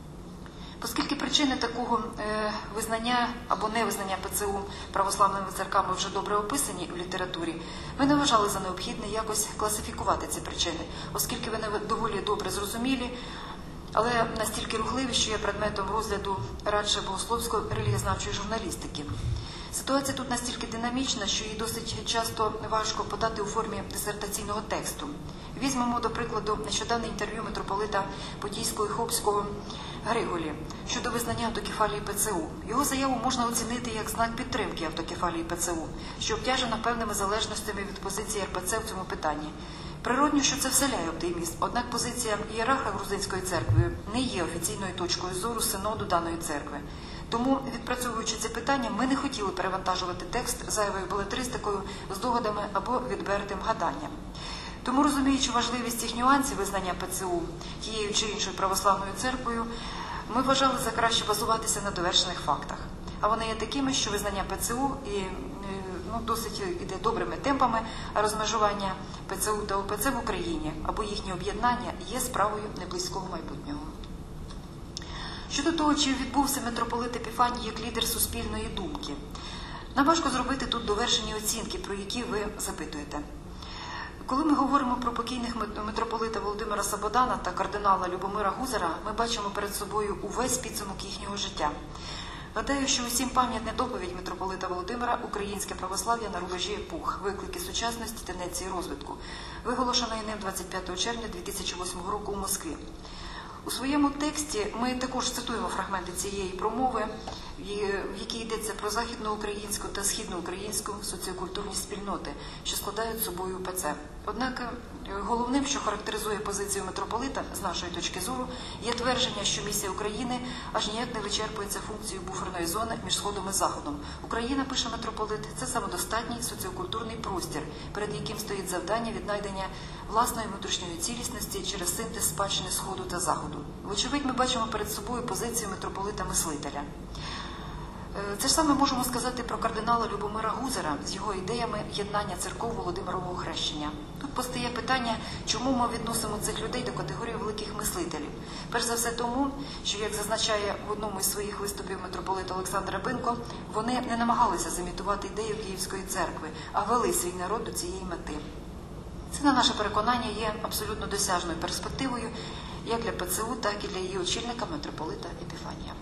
Оскільки причини такого е, визнання або невизнання ПЦУ православними церквами вже добре описані в літературі, ми не вважали за необхідне якось класифікувати ці причини, оскільки вони доволі добре зрозумілі, але настільки рухливі, що є предметом розгляду радше богословсько-релігієзнавчої журналістики. Ситуація тут настільки динамічна, що її досить часто важко подати у формі дисертаційного тексту. Візьмемо, до прикладу, нещодавне інтерв'ю митрополита Потійського і Хопського Григолі щодо визнання автокефалії ПЦУ. Його заяву можна оцінити як знак підтримки автокефалії ПЦУ, що обтяжена певними залежностями від позиції РПЦ в цьому питанні. Природньо, що це вселяє оптимізм, однак позиція ієрарха Грузинської церкви не є офіційною точкою зору синоду даної церкви. Тому, відпрацьовуючи це питання, ми не хотіли перевантажувати текст зайвою балетристикою, здогадами або відвертим гаданням. Тому, розуміючи важливість цих нюансів визнання ПЦУ тією чи іншою православною церквою, ми вважали за краще базуватися на довершених фактах. А вони є такими, що визнання ПЦУ і ну, досить іде добрими темпами, а розмежування ПЦУ та УПЦ в Україні або їхнє об'єднання є справою неблизького майбутнього. Щодо того, чи відбувся митрополит Епіфаній як лідер суспільної думки, нам важко зробити тут довершені оцінки, про які ви запитуєте. Коли ми говоримо про покійних митрополита Володимира Сабодана та кардинала Любомира Гузара, ми бачимо перед собою увесь підсумок їхнього життя. Гадаю, що усім пам'ятна доповідь митрополита Володимира «Українське православ'я на рубежі епох. Виклики сучасності, тенденції розвитку», виголошеної ним двадцять п'ятого червня дві тисячі восьмого року у Москві. У своєму тексті ми також цитуємо фрагменти цієї промови, в якій йдеться про західноукраїнську та східноукраїнську соціокультурні спільноти, що складають собою УПЦ. Однак головним, що характеризує позицію митрополита, з нашої точки зору, є твердження, що місія України аж ніяк не вичерпується функцією буферної зони між Сходом і Заходом. Україна, пише митрополит, це самодостатній соціокультурний простір, перед яким стоїть завдання віднайдення власної внутрішньої цілісності через синтез спадщини Сходу та Заходу. Вочевидь, ми бачимо перед собою позицію митрополита-мислителя. Це ж саме можемо сказати про кардинала Любомира Гузара з його ідеями єднання церков Володимирового хрещення. Тут постає питання, чому ми відносимо цих людей до категорії великих мислителів. Перш за все тому, що, як зазначає в одному із своїх виступів митрополит Олександр Рабинко, вони не намагалися замітувати ідею Київської церкви, а вели свій народ до цієї мети. Це, на наше переконання, є абсолютно досяжною перспективою як для ПЦУ, так і для її очільника митрополита Епіфанія.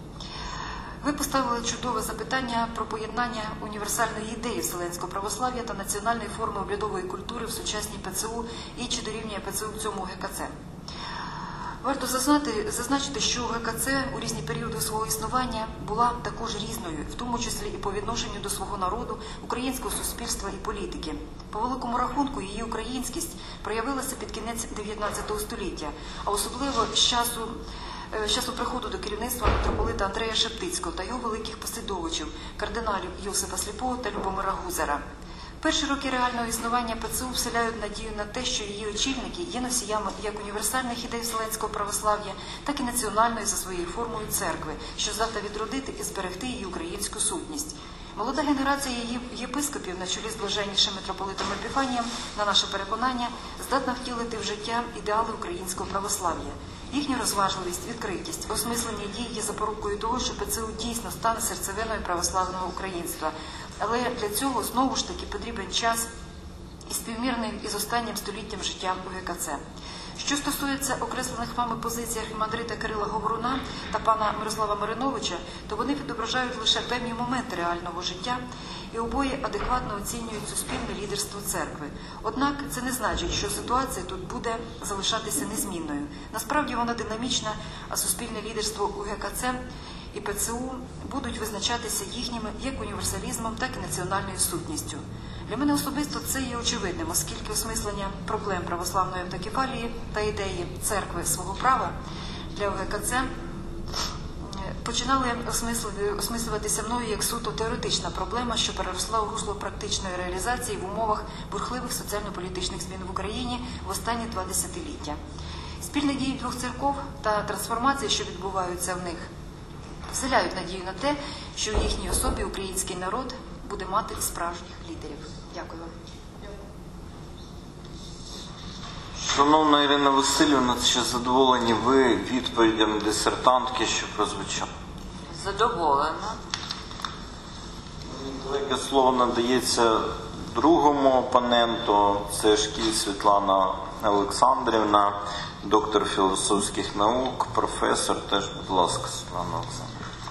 Ви поставили чудове запитання про поєднання універсальної ідеї вселенського православ'я та національної форми обрядової культури в сучасній ПЦУ і чи дорівнює ПЦУ в цьому ГКЦ. Варто зазнати, зазначити, що ГКЦ у різні періоди свого існування була також різною, в тому числі і по відношенню до свого народу, українського суспільства і політики. По великому рахунку, її українськість проявилася під кінець дев'ятнадцятого століття, а особливо з часу з часу приходу до керівництва митрополита Андрея Шептицького та його великих послідовичів, кардиналів Йосипа Сліпого та Любомира Гузара. Перші роки реального існування ПЦУ вселяють надію на те, що її очільники є носіями як універсальних ідей вселенського православ'я, так і національної за своєю формою церкви, що здатна відродити і зберегти її українську сутність. Молода генерація її єпископів на чолі з блаженнішим митрополитом Епіфанієм, на наше переконання, здатна втілити в життя ідеали українського православ'я. Їхня розважливість, відкритість, осмислення дій є запорукою того, що ПЦУ дійсно стане серцевиною православного українства. Але для цього, знову ж таки, потрібен час і співмірний із останнім століттям життя у ГКЦ. Що стосується окреслених вами позицій архімандрита Кирила Говоруна та пана Мирослава Мариновича, то вони відображають лише певні моменти реального життя і обоє адекватно оцінюють суспільне лідерство церкви. Однак це не значить, що ситуація тут буде залишатися незмінною. Насправді вона динамічна, а суспільне лідерство у ГКЦ і ПЦУ будуть визначатися їхніми як універсалізмом, так і національною сутністю. Для мене особисто це є очевидним, оскільки осмислення проблем православної автокефалії та ідеї церкви свого права для ГКЦ починали осмислюватися мною як суто теоретична проблема, що переросла у русло практичної реалізації в умовах бурхливих соціально-політичних змін в Україні в останні два десятиліття. Спільні дії двох церков та трансформації, що відбуваються в них, вселяють надію на те, що у їхній особі український народ буде мати справжніх лідерів. Дякую вам. Шановна Ірина Васильівна, чи задоволені ви відповідям дисертантки, що прозвучало? Задоволена. Велике слово надається другому опоненту. Це Шкіль Світлана Олександрівна, доктор філософських наук, професор. Теж, будь ласка, Світлана Олександрівна.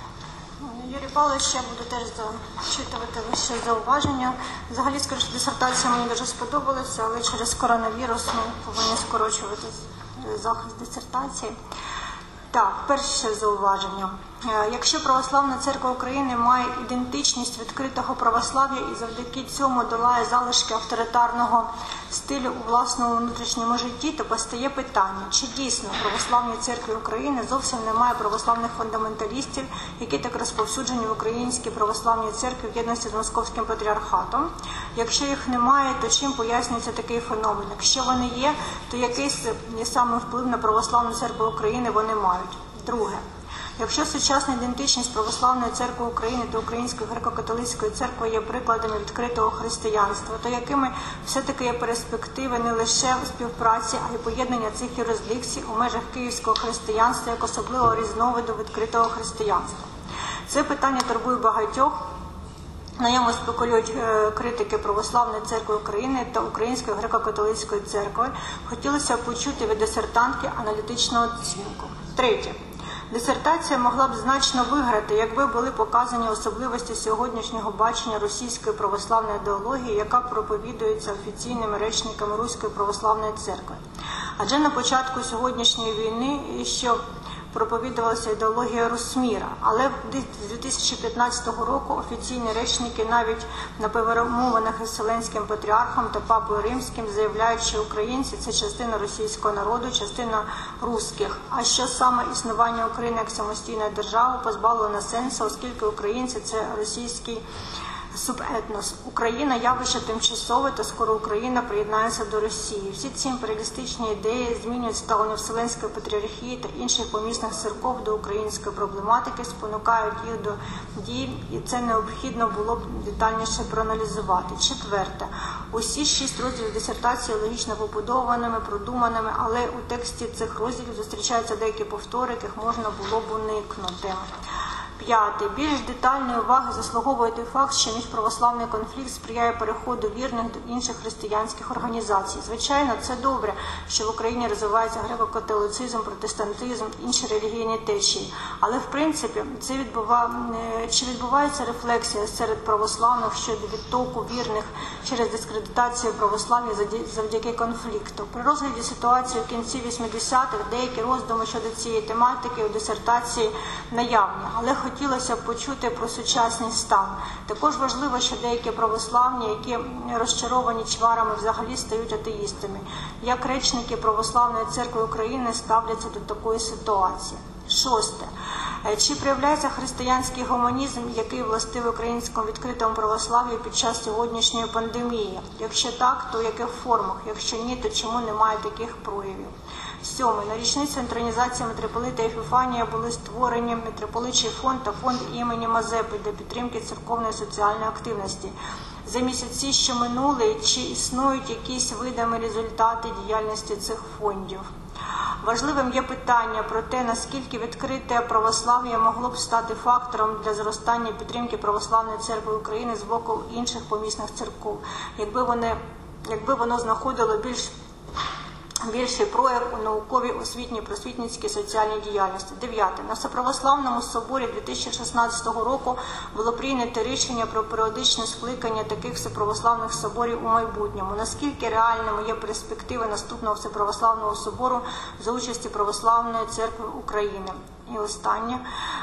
Юрій Павлович, я буду теж зачитувати лише зауваження. Взагалі, скоріше, дисертація мені дуже сподобалася, але через коронавірус ми повинні скорочувати захист дисертації. Так, перше зауваження. Якщо Православна Церква України має ідентичність відкритого православ'я і завдяки цьому долає залишки авторитарного стилю у власному внутрішньому житті, то постає питання, чи дійсно в Православній Церкві України зовсім немає православних фундаменталістів, які так розповсюджені в Українській Православній Церкві в єдності з Московським патріархатом. Якщо їх немає, то чим пояснюється такий феномен? Якщо вони є, то якийсь саме вплив на Православну Церкву України вони мають? Друге. Якщо сучасна ідентичність Православної Церкви України та Української греко-католицької церкви є прикладами відкритого християнства, то якими все-таки є перспективи не лише співпраці, а й поєднання цих юрисдикцій у межах київського християнства як особливого різновиду відкритого християнства? Це питання турбує багатьох. На ньому спекулюють критики Православної Церкви України та Української греко-католицької церкви. Хотілося б почути від дисертантки аналітичну оцінку. Третє. Дисертація могла б значно виграти, якби були показані особливості сьогоднішнього бачення російської православної ідеології, яка проповідується офіційними речниками Руської православної церкви. Адже на початку сьогоднішньої війни ще проповідувалася ідеологія Русміра, але з дві тисячі п'ятнадцятого року офіційні речники навіть на перемовинах із Вселенським патріархом та Папою Римським заявляють, що українці – це частина російського народу, частина русських, а що саме існування України як самостійної держави позбавлено сенсу, оскільки українці – це російський субетнос. Україна – явище тимчасове, та скоро Україна приєднається до Росії. Всі ці імперіалістичні ідеї змінюють ставлення Вселенської патріархії та інших помісних церков до української проблематики, спонукають їх до дій, і це необхідно було б детальніше проаналізувати. Четверте. Усі шість розділів дисертації логічно побудованими, продуманими, але у тексті цих розділів зустрічаються деякі повтори, яких можна було б уникнути. П'яте. Більш детальної уваги заслуговує той факт, що міжправославний конфлікт сприяє переходу вірних до інших християнських організацій. Звичайно, це добре, що в Україні розвивається греко-католицизм, протестантизм, інші релігійні течії. Але, в принципі, це відбува... чи відбувається рефлексія серед православних щодо відтоку вірних через дискредитацію православ'я завдяки конфлікту. При розгляді ситуації в кінці вісімдесятих деякі роздуми щодо цієї тематики у дисертації наявні, але хотілося б почути про сучасний стан. Також важливо, що деякі православні, які розчаровані чварами, взагалі стають атеїстами. Як речники Православної церкви України ставляться до такої ситуації? Шосте. Чи проявляється християнський гуманізм, який властивий українському відкритому православ'ю під час сьогоднішньої пандемії? Якщо так, то в яких формах? Якщо ні, то чому немає таких проявів? Сьоме. На річницю інтронізації митрополита Епіфанія були створені митрополичий фонд та фонд імені Мазепи для підтримки церковної соціальної активності. За місяці, що минули, чи існують якісь видимі результати діяльності цих фондів? Важливим є питання про те, наскільки відкрите православ'я могло б стати фактором для зростання підтримки Православної церкви України з боку інших помісних церков, якби, вони, якби воно знаходило більш більший прояв у науковій, освітній, просвітницькій, соціальній діяльності. Дев'яте. На Всеправославному соборі дві тисячі шістнадцятого року було прийнято рішення про періодичне скликання таких всеправославних соборів у майбутньому. Наскільки реальними є перспективи наступного Всеправославного собору за участі Православної церкви України? І останнє.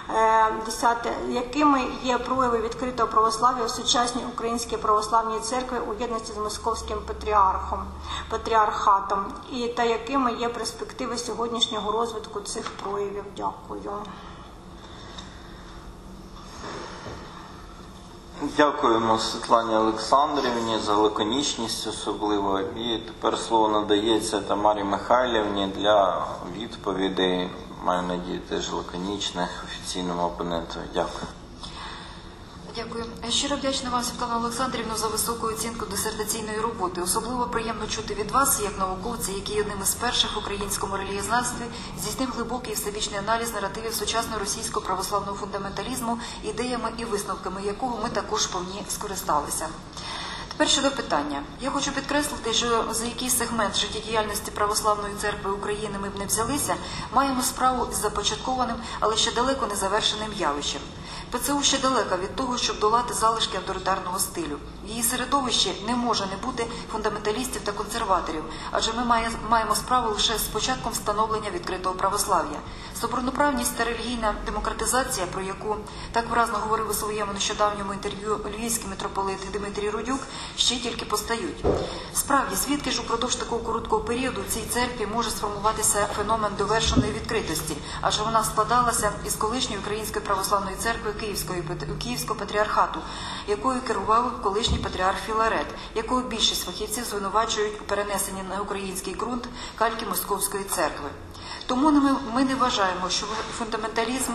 Десяте. Якими є прояви відкритого православ'я у сучасній українській православній церкві у єдності з московським патріархом, патріархатом? І та якими є перспективи сьогоднішнього розвитку цих проявів? Дякую. Дякуємо Світлані Олександрівні за лаконічність особливо. І тепер слово надається Тамарі Михайлівні для відповідей, маю надію, теж лаконічних офіційному опоненту. Дякую. Дякую. Щиро вдячна вам, Світлана Олександрівна, за високу оцінку дисертаційної роботи. Особливо приємно чути від вас, як науковця, який одним із перших в українському релігієзнавстві здійснив глибокий і всебічний аналіз наративів сучасного російського православного фундаменталізму, ідеями і висновками якого ми також повинні скористалися. Тепер щодо питання. Я хочу підкреслити, що за який сегмент життєдіяльності Православної церкви України ми б не взялися, маємо справу з започаткованим, але ще далеко не завершеним явищем. ПЦУ ще далека від того, щоб долати залишки авторитарного стилю. В її середовищі не може не бути фундаменталістів та консерваторів, адже ми маємо справу лише з початком встановлення відкритого православ'я. Соборноправність та релігійна демократизація, про яку так виразно говорив у своєму нещодавньому інтерв'ю львівський митрополит Дмитрій Рудюк, ще тільки постають. Справді, звідки ж упродовж такого короткого періоду в цій церкві може сформуватися феномен довершеної відкритості, адже вона складалася із колишньої Української православної церкви Київської, Київського патріархату, якою керував колишній патріарх Філарет, якою більшість фахівців звинувачують у перенесенні на український ґрунт кальки Московської церкви. Тому ми, ми не вважаємо, що фундаменталізм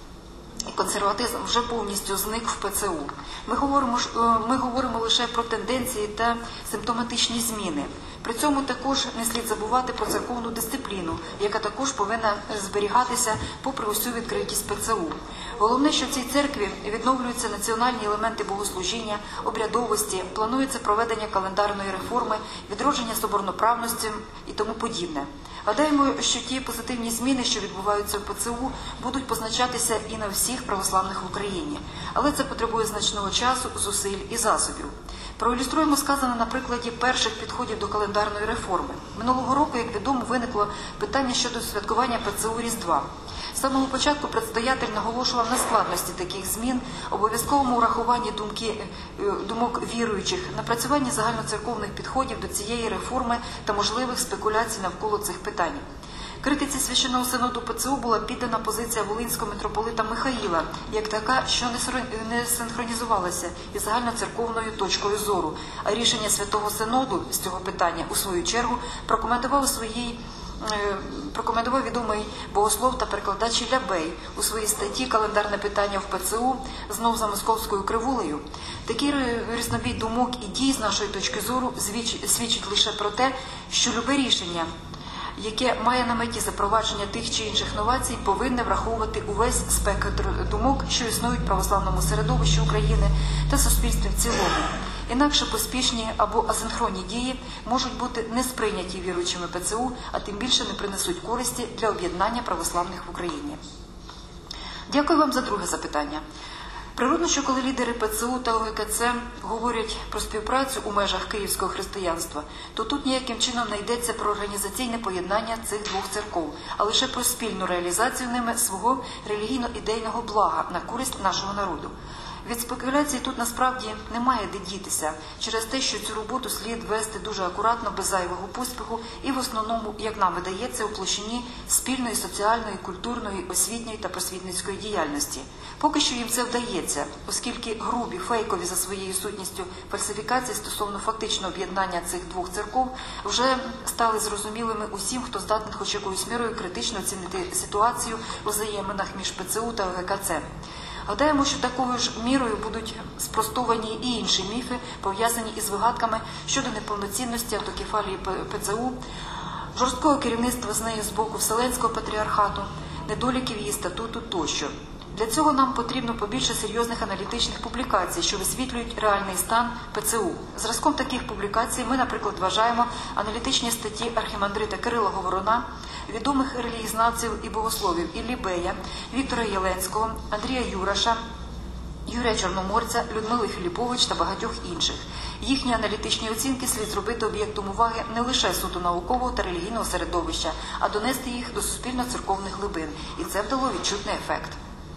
і консерватизм вже повністю зник в ПЦУ. Ми говоримо, ми говоримо лише про тенденції та симптоматичні зміни. При цьому також не слід забувати про церковну дисципліну, яка також повинна зберігатися попри усю відкритість ПЦУ. Головне, що в цій церкві відновлюються національні елементи богослужіння, обрядовості, планується проведення календарної реформи, відродження соборноправності і тому подібне. Гадаємо, що ті позитивні зміни, що відбуваються в ПЦУ, будуть позначатися і на всіх православних в Україні. Але це потребує значного часу, зусиль і засобів. Проілюструємо сказане на прикладі перших підходів до календарної реформи. Минулого року, як відомо, виникло питання щодо святкування ПЦУ Різдва. З самого початку предстоятель наголошував на складності таких змін, обов'язковому урахуванні думки, думок віруючих, напрацюванні загальноцерковних підходів до цієї реформи та можливих спекуляцій навколо цих питань. Критиці Священного Синоду ПЦУ була піддана позиція волинського митрополита Михаїла, як така, що не синхронізувалася із загальноцерковною точкою зору, а рішення Святого Синоду з цього питання, у свою чергу, прокоментував у своїй прокоментував відомий богослов та перекладач Ілля Бей у своїй статті «Календарне питання в ПЦУ. Знов за московською кривулею». Такий різнобій думок і дій з нашої точки зору свідчить лише про те, що любе рішення, яке має на меті запровадження тих чи інших новацій, повинне враховувати увесь спектр думок, що існують в православному середовищі України та суспільстві в цілому. Інакше поспішні або асинхронні дії можуть бути не сприйняті віруючими ПЦУ, а тим більше не принесуть користі для об'єднання православних в Україні. Дякую вам за друге запитання. Природно, що коли лідери ПЦУ та ОГКЦ говорять про співпрацю у межах київського християнства, то тут ніяким чином не йдеться про організаційне поєднання цих двох церков, а лише про спільну реалізацію ними свого релігійно-ідейного блага на користь нашого народу. Від спекуляцій тут насправді немає де дітися, через те, що цю роботу слід вести дуже акуратно, без зайвого поспіху і в основному, як нам видається, у площині спільної соціальної, культурної, освітньої та просвітницької діяльності. Поки що їм це вдається, оскільки грубі, фейкові за своєю сутністю фальсифікації стосовно фактичного об'єднання цих двох церков вже стали зрозумілими усім, хто здатний хоч якоюсь мірою критично оцінити ситуацію у взаєминах між ПЦУ та ОГКЦ. Гадаємо, що такою ж мірою будуть спростовані і інші міфи, пов'язані із вигадками щодо неповноцінності автокефалії ПЦУ, жорсткого керівництва з нею з боку Вселенського патріархату, недоліків її статуту тощо. Для цього нам потрібно побільше серйозних аналітичних публікацій, що висвітлюють реальний стан ПЦУ. Зразком таких публікацій ми, наприклад, вважаємо аналітичні статті архімандрита Кирила Говоруна, відомих релігієзнавців і богословів Іллі Бея, Віктора Єленського, Андрія Юраша, Юрія Чорноморця, Людмили Філіпович та багатьох інших. Їхні аналітичні оцінки слід зробити об'єктом уваги не лише суто наукового та релігійного середовища, а донести їх до суспільно-церковних глибин. І це вдало відчутний ефект.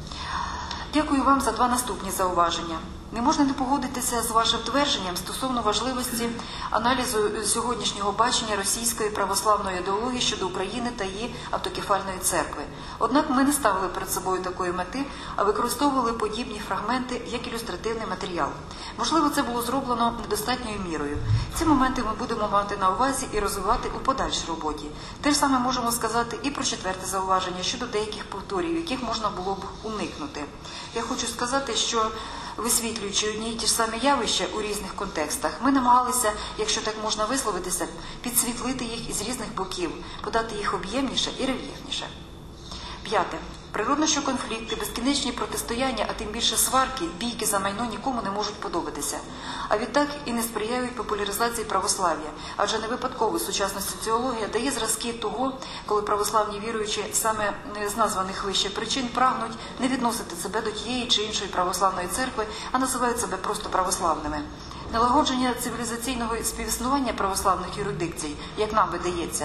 Дякую вам за два наступні зауваження. Не можна не погодитися з вашим твердженням стосовно важливості аналізу сьогоднішнього бачення російської православної ідеології щодо України та її автокефальної церкви. Однак ми не ставили перед собою такої мети, а використовували подібні фрагменти як ілюстративний матеріал. Можливо, це було зроблено недостатньою мірою. Ці моменти ми будемо мати на увазі і розвивати у подальшій роботі. Те ж саме можемо сказати і про четверте зауваження щодо деяких повторів, яких можна було б уникнути. Я хочу сказати, що висвітлюючи одні й ті ж самі явища у різних контекстах, ми намагалися, якщо так можна висловитися, підсвітлити їх із різних боків, подати їх об'ємніше і рельєфніше. П'яте. Природно, що конфлікти, безкінечні протистояння, а тим більше сварки, бійки за майно нікому не можуть подобатися. А відтак і не сприяють популяризації православ'я, адже не випадково сучасна соціологія дає зразки того, коли православні віруючі саме з названих вище причин прагнуть не відносити себе до тієї чи іншої православної церкви, а називають себе просто православними. Налагодження цивілізаційного співіснування православних юрисдикцій, як нам видається,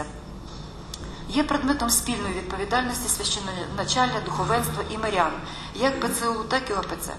є предметом спільної відповідальності священноначалля, духовенства і мирян, як ПЦУ, так і ОПЦ.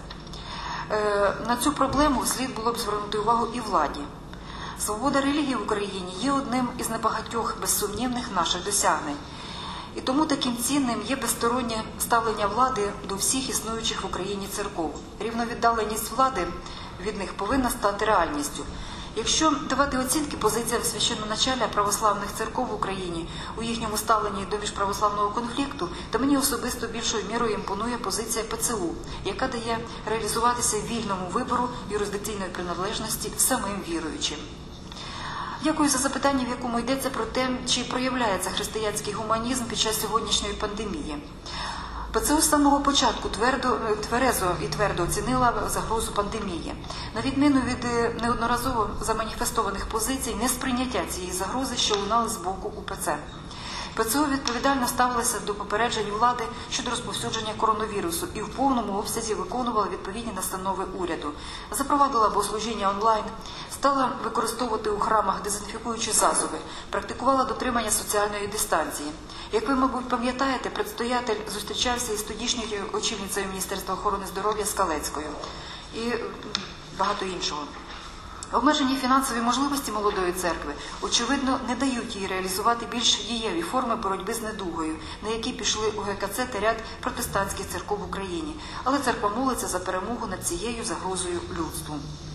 На цю проблему слід було б звернути увагу і владі. Свобода релігії в Україні є одним із небагатьох безсумнівних наших досягнень. І тому таким цінним є безстороннє ставлення влади до всіх існуючих в Україні церков. Рівновіддаленість влади від них повинна стати реальністю. Якщо давати оцінки позиціям священноначалля православних церков в Україні у їхньому ставленні до міжправославного конфлікту, то мені особисто більшою мірою імпонує позиція ПЦУ, яка дає реалізуватися вільному вибору юрисдикційної приналежності самим віруючим. Дякую за запитання, в якому йдеться про те, чи проявляється християнський гуманізм під час сьогоднішньої пандемії. ПЦУ з самого початку твердо, тверезо і твердо оцінила загрозу пандемії. На відміну від неодноразово заманіфестованих позицій, несприйняття цієї загрози, що лунали з боку УПЦ. ПЦУ відповідально ставилася до попереджень влади щодо розповсюдження коронавірусу і в повному обсязі виконувала відповідні настанови уряду. Запровадила богослужіння онлайн, стала використовувати у храмах дезінфікуючі засоби, практикувала дотримання соціальної дистанції. Як ви, мабуть, пам'ятаєте, предстоятель зустрічався із тодішньою очільницею Міністерства охорони здоров'я Скалецькою і багато іншого. Обмежені фінансові можливості молодої церкви, очевидно, не дають їй реалізувати більш дієві форми боротьби з недугою, на які пішли у Ге Ка Це та ряд протестантських церков в Україні. Але церква молиться за перемогу над цією загрозою людству.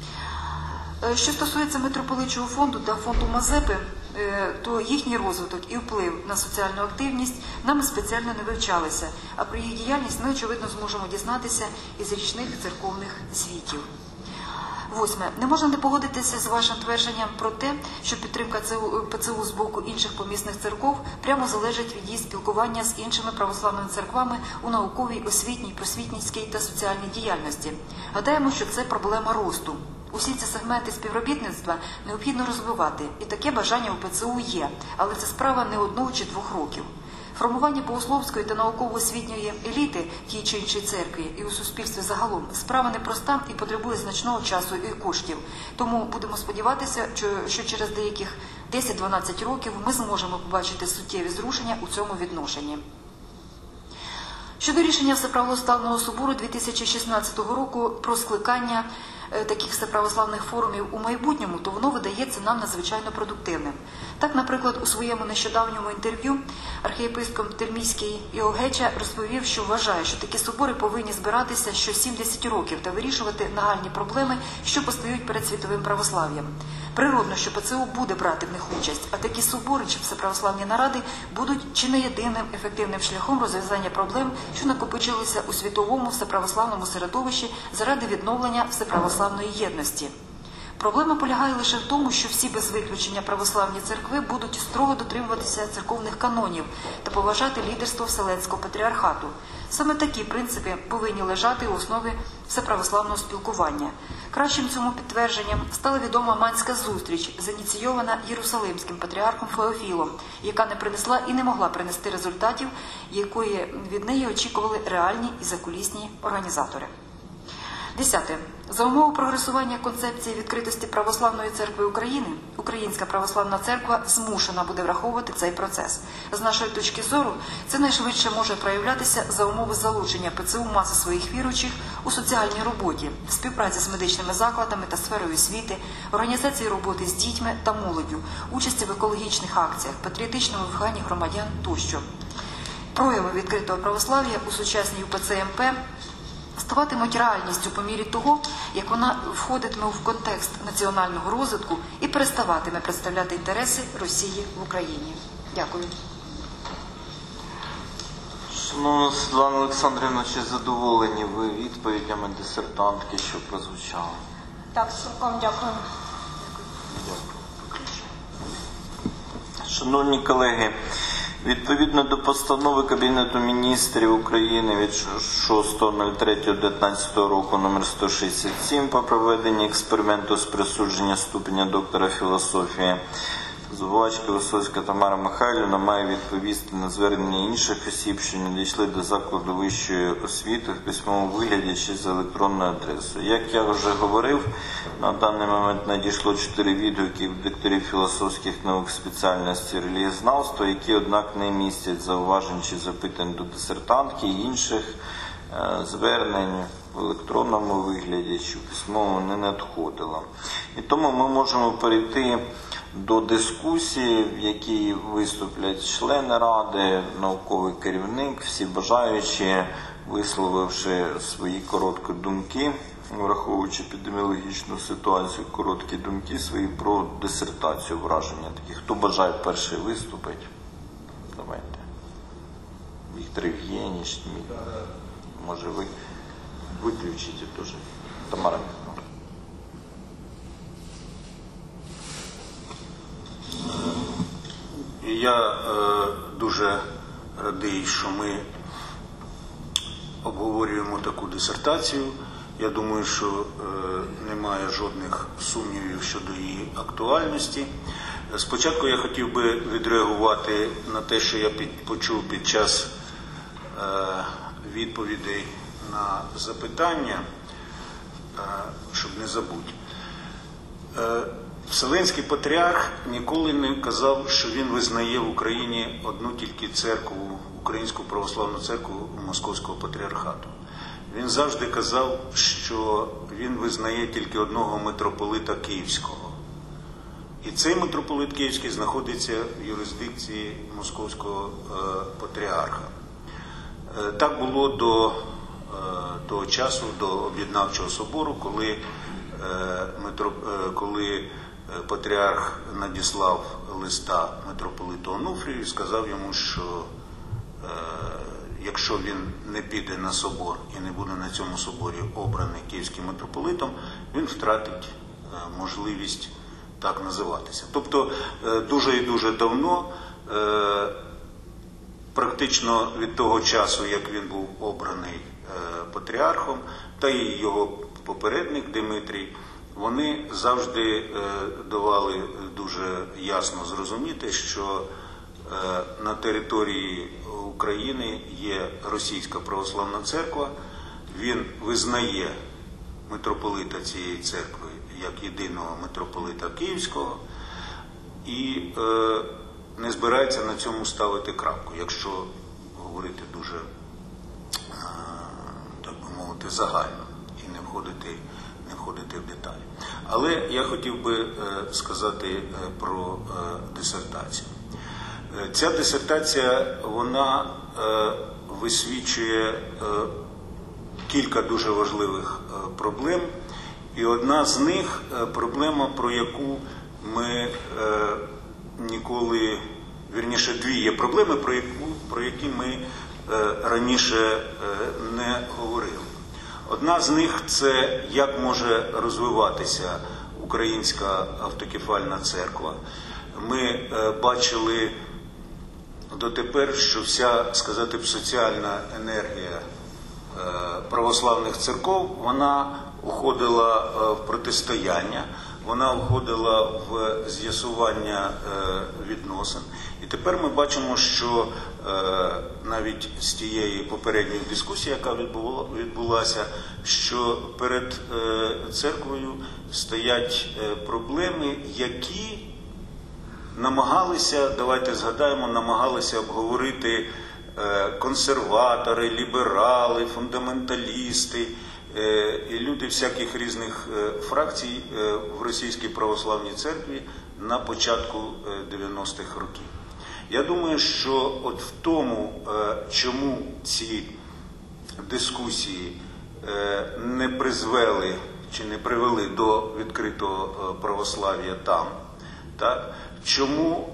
Що стосується митрополичого фонду та фонду Мазепи, то їхній розвиток і вплив на соціальну активність нами спеціально не вивчалися, а про їх діяльність ми, очевидно, зможемо дізнатися із річних церковних звітів. Восьме. Не можна не погодитися з вашим твердженням про те, що підтримка Пе Це У з боку інших помісних церков прямо залежить від її спілкування з іншими православними церквами у науковій, освітній, просвітницькій та соціальній діяльності. Гадаємо, що це проблема росту. Усі ці сегменти співробітництва необхідно розвивати, і таке бажання у Пе Це У є, але це справа не одного чи двох років. Формування богословської та науково-освітньої еліти в тій чи іншій церкві і у суспільстві загалом справа непроста і потребує значного часу і коштів. Тому будемо сподіватися, що через деяких десять-дванадцять років ми зможемо побачити суттєві зрушення у цьому відношенні. Щодо рішення Всеправославного собору дві тисячі шістнадцятого року про скликання таких всеправославних форумів у майбутньому, то воно видається нам надзвичайно продуктивним. Так, наприклад, у своєму нещодавньому інтерв'ю архієпископ Тельмійський Іогеча розповів, що вважає, що такі собори повинні збиратися що сім-десять років та вирішувати нагальні проблеми, що постають перед світовим православ'ям. Природно, що Пе Це У буде брати в них участь, а такі собори чи всеправославні наради будуть чи не єдиним ефективним шляхом розв'язання проблем, що накопичилися у світовому всеправославному середовищі заради відновлення всеправославної єдності. Проблема полягає лише в тому, що всі без виключення православні церкви будуть строго дотримуватися церковних канонів та поважати лідерство Вселенського патріархату. Саме такі принципи повинні лежати у основі всеправославного спілкування. Кращим цьому підтвердженням стала відома Манська зустріч, зініційована Єрусалимським патріархом Феофілом, яка не принесла і не могла принести результатів, якої від неї очікували реальні і закулісні організатори. Десяте. За умови прогресування концепції відкритості Православної церкви України, Українська Православна Церква змушена буде враховувати цей процес. З нашої точки зору, це найшвидше може проявлятися за умови залучення Пе Це У маси своїх віруючих у соціальній роботі, співпраці з медичними закладами та сферою освіти, організації роботи з дітьми та молоддю, участі в екологічних акціях, патріотичному вихованні громадян тощо. Прояви відкритого православ'я у сучасній У Пе Це Ем Пе ставатимуть реальністю по мірі того, як вона входитиме в контекст національного розвитку і переставатиме представляти інтереси Росії в Україні. Дякую. Шановна Світлана Олександрівна, чи задоволені ви відповідями дисертантки, що прозвучали? Так, цілком дякую. Шановні колеги, відповідно до постанови Кабінету міністрів України від шостого третього дев'ятнадцятого року номер сто шістдесят сім по проведенню експерименту з присудження ступеня доктора філософії, звинувачка Висоцька Тамара Михайлівна має відповісти на звернення інших осіб, що не дійшли до закладу вищої освіти в письмовому вигляді чи за електронною адресою. Як я вже говорив, на даний момент надійшло чотири відгуки від докторів філософських наук спеціальності релігієзнавства, які, однак, не містять зауважень чи запитань до дисертантки і інших е, звернень в електронному вигляді чи в письмовому не надходило. І тому ми можемо перейти до дискусії, в якій виступлять члени Ради, науковий керівник, всі бажаючі, висловивши свої короткі думки, враховуючи епідеміологічну ситуацію, короткі думки свої про дисертацію, враження такі. Хто бажає перший виступити? Давайте. Віктор Євгенійович, може ви виключите теж. Тамара Михайлівна. І я е, дуже радий, що ми обговорюємо таку дисертацію. Я думаю, що е, немає жодних сумнівів щодо її актуальності. Спочатку я хотів би відреагувати на те, що я під, почув під час е, відповідей на запитання, е, щоб не забути. Е, Вселенський патріарх ніколи не казав, що він визнає в Україні одну тільки церкву, Українську православну церкву Московського патріархату. він завжди казав, що він визнає тільки одного митрополита Київського. І цей митрополит Київський знаходиться в юрисдикції Московського е, патріарха. Е, так було до е, того часу, до Об'єднавчого собору, коли, е, митро, е, коли патріарх надіслав листа митрополиту Онуфрію і сказав йому, що е, якщо він не піде на собор і не буде на цьому соборі обраний київським митрополитом, він втратить е, можливість так називатися. Тобто е, дуже і дуже давно, е, практично від того часу, як він був обраний е, патріархом, та й його попередник Димитрій, вони завжди е, давали дуже ясно зрозуміти, що е, на території України є Російська Православна Церква, він визнає митрополита цієї церкви як єдиного митрополита Київського і е, не збирається на цьому ставити крапку, якщо говорити дуже, е, так би мовити, загально і не входити, не входити в деталі. Але я хотів би е, сказати е, про е, дисертацію. Е, ця дисертація, вона е, висвічує е, кілька дуже важливих е, проблем. І одна з них – проблема, про яку ми е, ніколи, вірніше, дві є проблеми, про, яку, про які ми е, раніше е, не говорили. Одна з них – це як може розвиватися Українська автокефальна церква. Ми е, бачили дотепер, що вся, сказати б, соціальна енергія е, православних церков, вона уходила в протистояння, вона входила в з'ясування відносин. І тепер ми бачимо, що навіть з тієї попередньої дискусії, яка відбулася, що перед церквою стоять проблеми, які намагалися, давайте згадаємо, намагалися обговорити консерватори, ліберали, фундаменталісти, і люди всяких різних фракцій в Російській Православній Церкві на початку дев'яностих років. Я думаю, що от в тому, чому ці дискусії не призвели чи не привели до відкритого православ'я там, так? Чому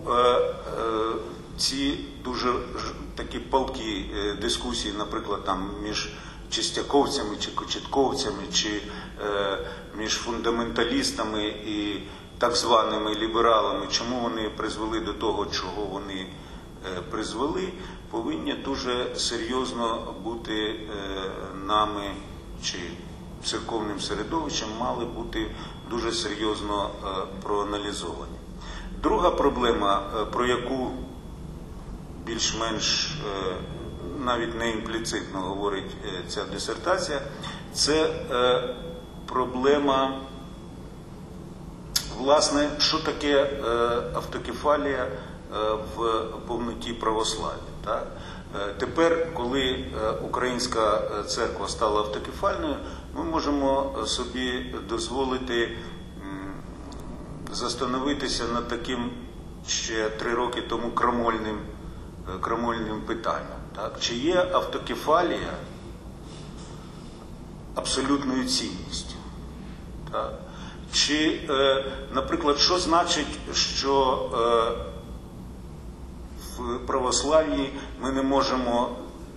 ці дуже такі палкі дискусії, наприклад, там між чистяковцями чи кочетковцями, чи е, між фундаменталістами і так званими лібералами, чому вони призвели до того, чого вони е, призвели, повинні дуже серйозно бути е, нами, чи церковним середовищем, мали бути дуже серйозно е, проаналізовані. Друга проблема, е, про яку більш-менш е, навіть не імпліцитно говорить ця дисертація, це е, проблема, власне, що таке е, автокефалія е, в повноті православ'я. Так? Е, тепер, коли е, Українська церква стала автокефальною, ми можемо собі дозволити м, застановитися над таким ще три роки тому крамольним, крамольним питанням. Так? Чи є автокефалія абсолютною цінністю? Так? Чи, е, наприклад, що значить, що е, в православ'ї ми не можемо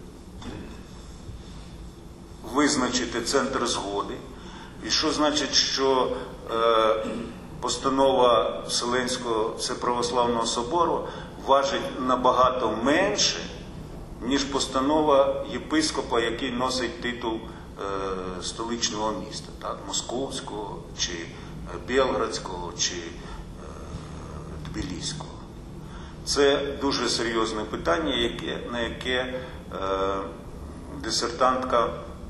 визначити центр згоди? І що значить, що е, постанова Вселенського Всеправославного собору важить набагато менше, ніж постанова єпископа, який носить титул е, столичного міста, так, Московського, чи Білградського, чи е, Тбіліського. Це дуже серйозне питання, яке, на яке е, дисертантка,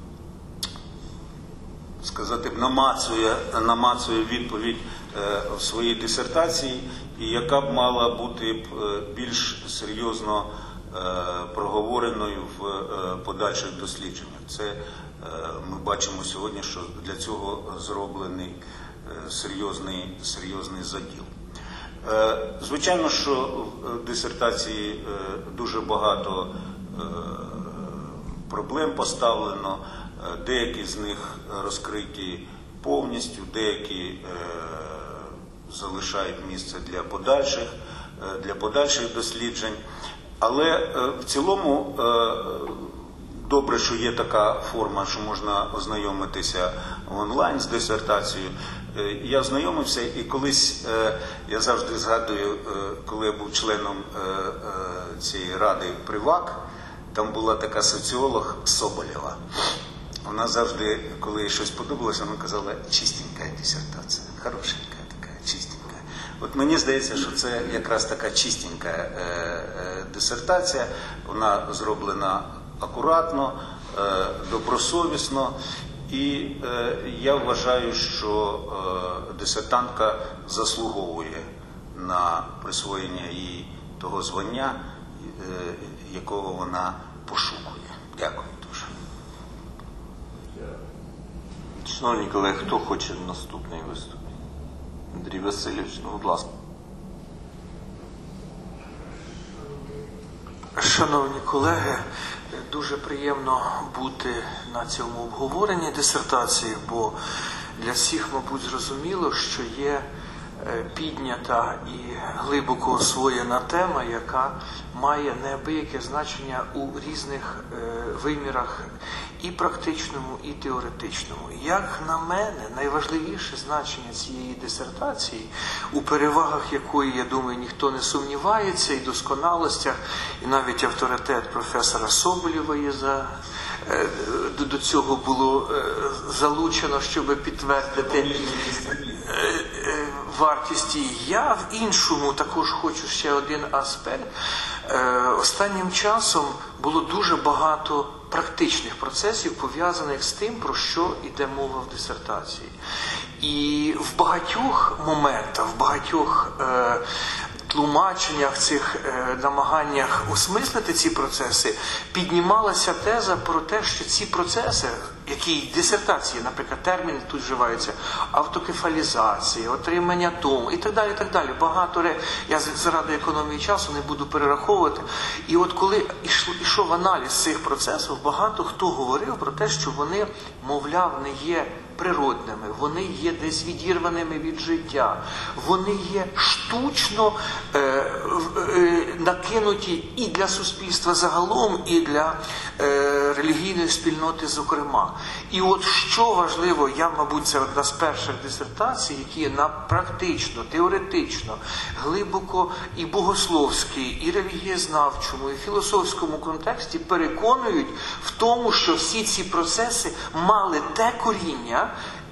сказати, намацує, намацує відповідь е, в своїй дисертації, і яка б мала бути б більш серйозно проговореною в подальших дослідженнях. Це ми бачимо сьогодні, що для цього зроблений серйозний, серйозний заділ. Звичайно, що в дисертації дуже багато проблем поставлено, деякі з них розкриті повністю, деякі залишають місце для подальших, для подальших досліджень. Але в цілому добре, що є така форма, що можна ознайомитися онлайн з дисертацією. Я ознайомився, і колись, я завжди згадую, коли я був членом цієї ради при ВАК, там була така соціолог Соболєва. Вона завжди, коли їй щось подобалося, вона казала: чистенька дисертація, хорошенька така, чистенька. От мені здається, що це якраз така чистенька дисертація, вона зроблена акуратно, добросовісно, і я вважаю, що дисертантка заслуговує на присвоєння їй того звання, якого вона пошукує. Дякую дуже. Шановні колеги, хто хоче наступний виступ? Андрій Васильович, ну, будь ласка. Шановні колеги, дуже приємно бути на цьому обговоренні дисертації, бо для всіх, мабуть, зрозуміло, що є піднята і глибоко освоєна тема, яка має неабияке значення у різних вимірах, і практичному, і теоретичному. Як на мене, найважливіше значення цієї дисертації, у перевагах якої, я думаю, ніхто не сумнівається, і досконалостях, і навіть авторитет професора Соболєва є за... до цього було залучено, щоб підтвердити вартість її. Я в іншому також хочу ще один аспект. Останнім часом було дуже багато практичних процесів, пов'язаних з тим, про що йде мова в дисертації. І в багатьох моментах, в багатьох е, тлумаченнях, цих е, намаганнях осмислити ці процеси, піднімалася теза про те, що ці процеси, які в дисертації, наприклад, терміни тут вживаються, автокефалізація, отримання тому і так далі, і так далі. Багато ре... Я заради економії часу не буду перераховувати. І от коли йшов аналіз цих процесів, багато хто говорив про те, що вони, мовляв, не є природними, вони є десь відірваними від життя, вони є штучно е, е, накинуті і для суспільства загалом, і для е, релігійної спільноти зокрема. І от що важливо, я, мабуть, це одна з перших дисертацій, які на практично, теоретично, глибоко і богословській, і релігієзнавчому, і філософському контексті переконують в тому, що всі ці процеси мали те коріння,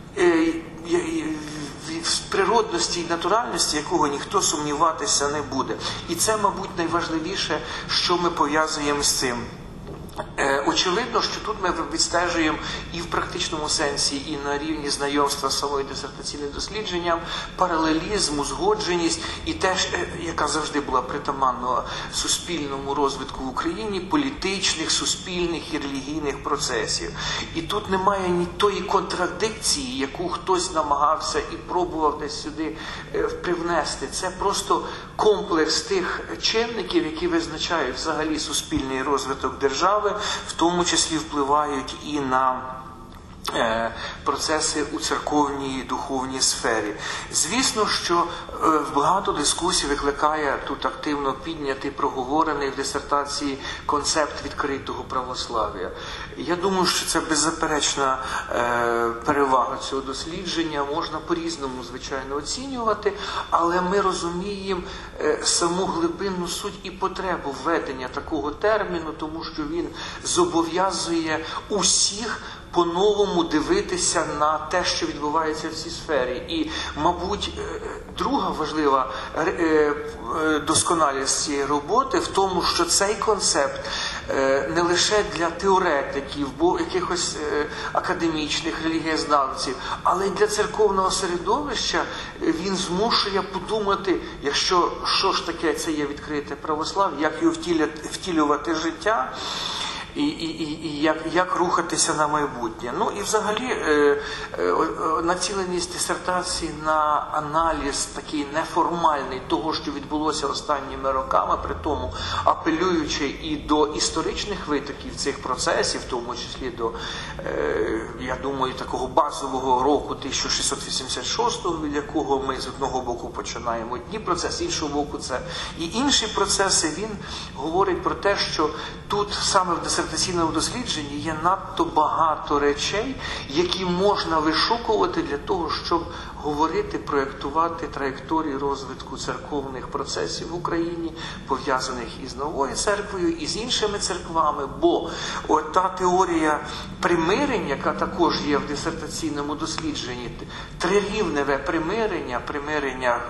в природності і натуральності, якого ніхто сумніватися не буде. І це, мабуть, найважливіше, що ми пов'язуємо з цим. Очевидно, що тут ми відстежуємо і в практичному сенсі, і на рівні знайомства з самою дисертаційним дослідженням, паралелізм, узгодженість і теж, яка завжди була притаманна суспільному розвитку в Україні, політичних, суспільних і релігійних процесів. І тут немає ні тої контрадикції, яку хтось намагався і пробував десь сюди привнести. Це просто комплекс тих чинників, які визначають взагалі суспільний розвиток держави, в тому числі впливають і на е, процеси у церковній і духовній сфері. Звісно, що е, багато дискусій викликає тут активно піднятий, проговорений в дисертації концепт відкритого православ'я. Я думаю, що це беззаперечна е, перевага цього дослідження, можна по-різному, звичайно, оцінювати, але ми розуміємо е, саму глибинну суть і потребу введення такого терміну, тому що він зобов'язує усіх по-новому дивитися на те, що відбувається в цій сфері. І, мабуть, друга важлива досконалість цієї роботи в тому, що цей концепт не лише для теоретиків, бо якихось академічних релігієзнавців, але й для церковного середовища він змушує подумати, якщо що ж таке це є відкрите православ'я, як його втілювати життя. І, і, і, і як, як рухатися на майбутнє. Ну і взагалі е, е, націленість дисертації на аналіз такий неформальний того, що відбулося останніми роками, при тому апелюючи і до історичних витоків цих процесів, в тому числі до, е, я думаю, такого базового року тисяча шістсот вісімдесят шостого, від якого ми з одного боку починаємо одні процеси, з іншого боку це і інші процеси, він говорить про те, що тут саме в дисертації в дисертаційному дослідженні є надто багато речей, які можна вишукувати для того, щоб говорити, проєктувати траєкторії розвитку церковних процесів в Україні, пов'язаних із новою церквою, і з іншими церквами. Бо от та теорія примирення, яка також є в дисертаційному дослідженні, трирівневе примирення, примирення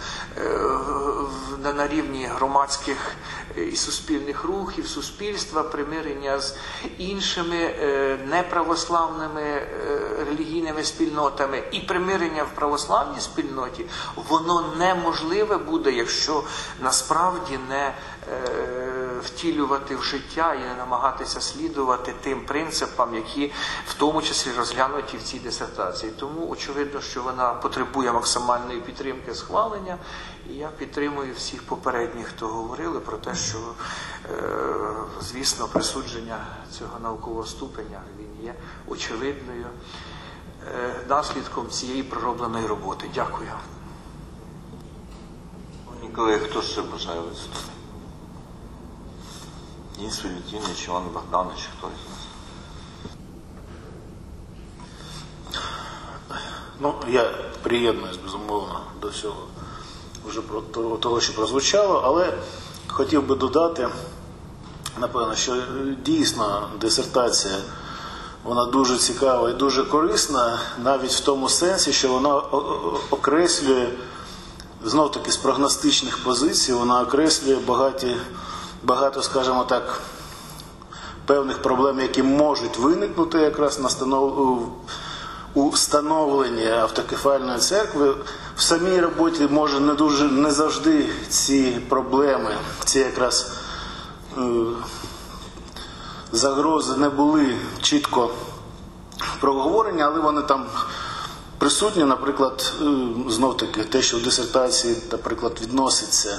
на рівні громадських і суспільних рухів, суспільства, примирення з іншими неправославними релігійними спільнотами і примирення в православній спільноті, воно неможливе буде, якщо насправді не втілювати в життя і не намагатися слідувати тим принципам, які в тому числі розглянуті в цій дисертації. Тому очевидно, що вона потребує максимальної підтримки, схвалення, і я підтримую всіх попередніх, хто говорили про те, що, звісно, присудження цього наукового ступеня, він є очевидною наслідком цієї проробленої роботи. Дякую. Колеги, хто ще бажає виступити? Денис Валентинович, Іван Богданович, хто із нас? Ну, я приєднуюсь, безумовно, до всього вже про того, що прозвучало, але хотів би додати, напевно, що дійсно дисертація, вона дуже цікава і дуже корисна, навіть в тому сенсі, що вона окреслює, знов-таки з прогностичних позицій, вона окреслює багаті, багато, скажімо так, певних проблем, які можуть виникнути якраз на станов... у встановленні автокефальної церкви. В самій роботі, може, не дуже, не завжди ці проблеми, ці якраз е... загрози не були чітко проговорені, але вони там присутні. Наприклад, знов-таки те, що в дисертації, наприклад, відноситься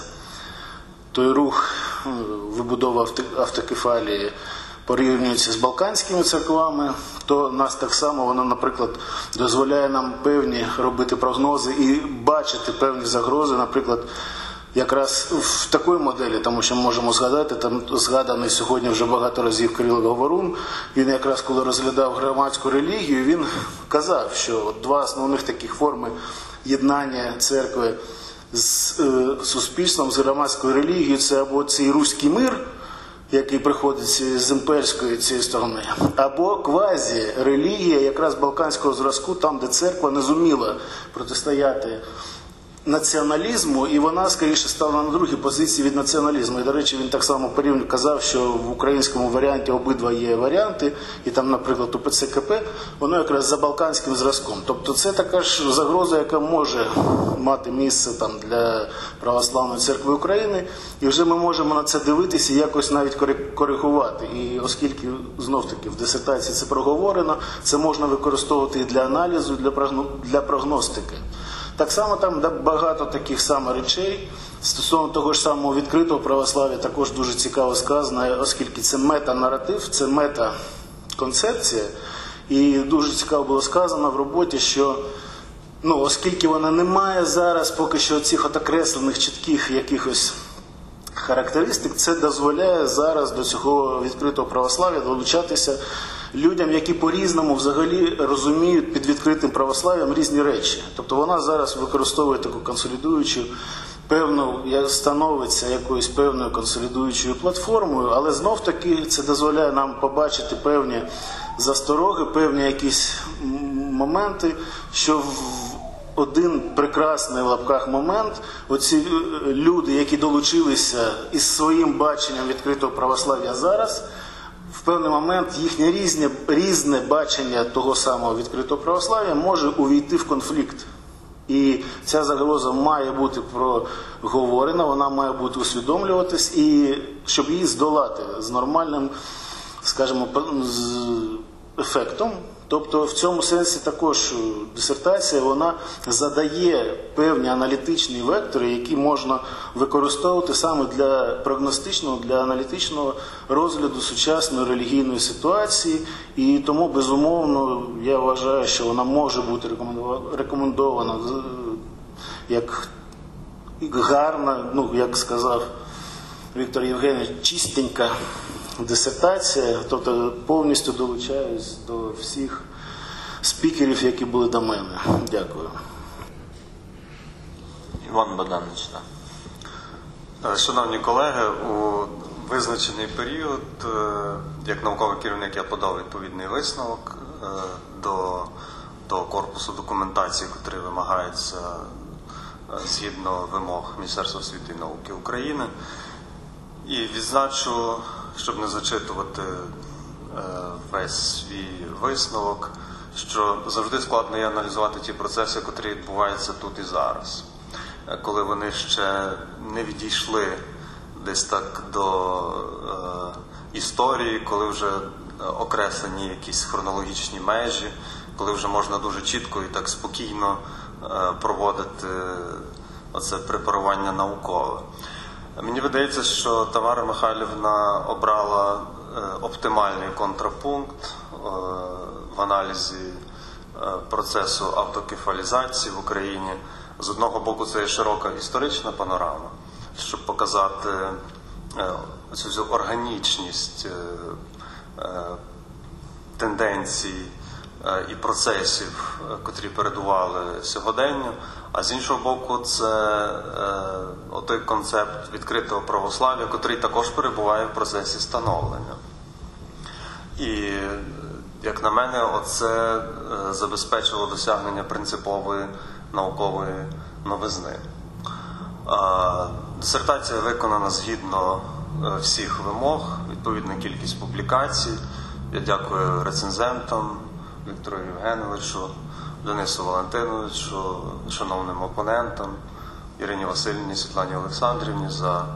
той рух вибудови автокефалії порівнюється з балканськими церквами, то нас так само, воно, наприклад, дозволяє нам певні робити прогнози і бачити певні загрози, наприклад, якраз в такій моделі, тому що ми можемо згадати, там згаданий сьогодні вже багато разів Кирило Говорун, він якраз коли розглядав громадську релігію, він казав, що от два основних таких форми єднання церкви з е, суспільством, з громадською релігією, це або цей руський мир, який приходить з імперської цієї сторони, або квазі-релігія якраз балканського зразку, там, де церква не зуміла протистояти націоналізму, і вона, скоріше, стала на другій позиції від націоналізму. І, до речі, він так само порівняно казав, що в українському варіанті обидва є варіанти, і там, наприклад, у Пе Це Ке Пе, воно якраз за балканським зразком. Тобто це така ж загроза, яка може мати місце там для Православної церкви України, і вже ми можемо на це дивитися і якось навіть коригувати. І оскільки, знов-таки, в дисертації це проговорено, це можна використовувати і для аналізу, і для прогностики. Так само там багато таких саме речей. Стосовно того ж самого відкритого православ'я також дуже цікаво сказано, оскільки це мета-наратив, це мета-концепція. І дуже цікаво було сказано в роботі, що ну, оскільки вона не має зараз поки що цих отокреслених чітких якихось характеристик, це дозволяє зараз до цього відкритого православ'я долучатися людям, які по-різному взагалі розуміють під відкритим православ'ям різні речі. Тобто вона зараз використовує таку консолідуючу, певну, становиться якоюсь певною консолідуючою платформою, але знов-таки це дозволяє нам побачити певні застороги, певні якісь моменти, що в один прекрасний в лапках момент. Оці люди, які долучилися із своїм баченням відкритого православ'я зараз, в певний момент їхнє різне, різне бачення того самого відкритого православ'я може увійти в конфлікт. І ця загроза має бути проговорена, вона має бути усвідомлюватись, і щоб її здолати з нормальним, скажімо, з ефектом. Тобто в цьому сенсі також дисертація, вона задає певні аналітичні вектори, які можна використовувати саме для прогностичного, для аналітичного розгляду сучасної релігійної ситуації. І тому, безумовно, я вважаю, що вона може бути рекомендована як гарна, ну, як сказав Віктор Євгенович, чистенька дисертація, тобто повністю долучаюсь до всіх спікерів, які були до мене. Дякую. Іван Богданович, так. Шановні колеги, у визначений період, як науковий керівник, я подав відповідний висновок до, до корпусу документації, який вимагається згідно вимог Міністерства освіти і науки України. І відзначу, щоб не зачитувати весь свій висновок, що завжди складно є аналізувати ті процеси, які відбуваються тут і зараз. Коли вони ще не відійшли десь так до е, історії, коли вже окреслені якісь хронологічні межі, коли вже можна дуже чітко і так спокійно е, проводити оце препарування наукове. Мені видається, що Тамара Михайлівна обрала е, оптимальний контрапункт е, в аналізі е, процесу автокефалізації в Україні. З одного боку, це є широка історична панорама, щоб показати е, цю всю органічність е, е, тенденцій е, і процесів, е, котрі передували сьогоденню. А з іншого боку, це е, той концепт відкритого православ'я, котрий також перебуває в процесі становлення. І, як на мене, оце е, забезпечило досягнення принципової наукової новизни. Е, дисертація виконана згідно е, всіх вимог, відповідна кількість публікацій. Я дякую рецензентам, Віктору Євгеновичу, Денису Валентиновичу, шановним опонентам, Ірині Васильівні, Світлані Олександрівні за,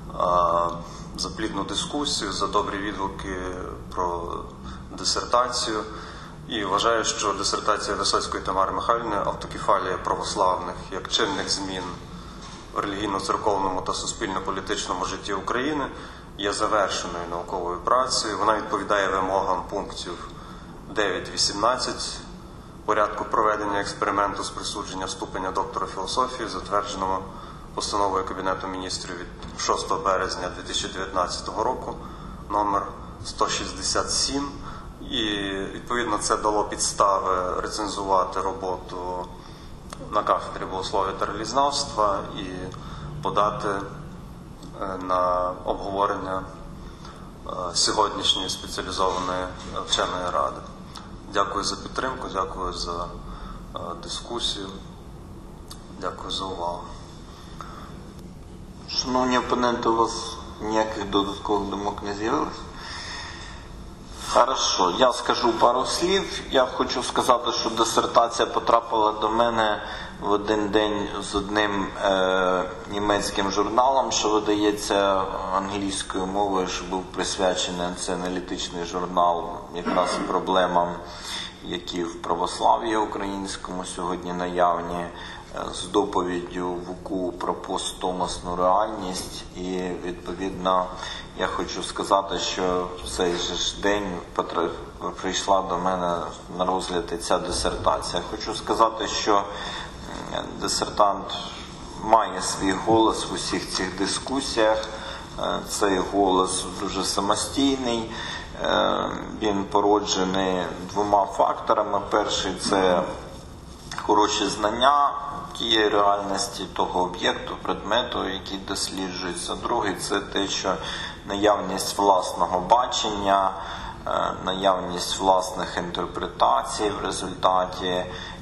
за плідну дискусію, за добрі відгуки про дисертацію. І вважаю, що дисертація Висоцької Тамари Михайлівни «Автокефалія православних як чинник змін в релігійно-церковному та суспільно-політичному житті України» є завершеною науковою працею. Вона відповідає вимогам пунктів дев'ять-вісімнадцять порядку проведення експерименту з присудження ступеня доктора філософії, затвердженого постановою Кабінету міністрів від шостого березня дві тисячі дев'ятнадцятого року, номер сто шістдесят сім. І, відповідно, це дало підстави рецензувати роботу на кафедрі богослов'я та релігієзнавства і подати на обговорення сьогоднішньої спеціалізованої вченої ради. Дякую за підтримку, дякую за дискусію, дякую за увагу. Шановні опоненти, у вас ніяких додаткових думок не з'явилось? Хорошо, я скажу пару слів. Я хочу сказати, що дисертація потрапила до мене в один день з одним е, німецьким журналом, що видається англійською мовою, що був присвячений цей аналітичний журнал якраз проблемам, які в православ'ї українському сьогодні наявні, з доповіддю Вуку про посттомасну реальність. І, відповідно, я хочу сказати, що в цей же ж день прийшла до мене на розгляд ця дисертація. Хочу сказати, що дисертант має свій голос в усіх цих дискусіях. Цей голос дуже самостійний. Він породжений двома факторами. Перший – це хороші знання тієї реальності, того об'єкту, предмету, який досліджується. Другий – це те, що наявність власного бачення, наявність власних інтерпретацій в результаті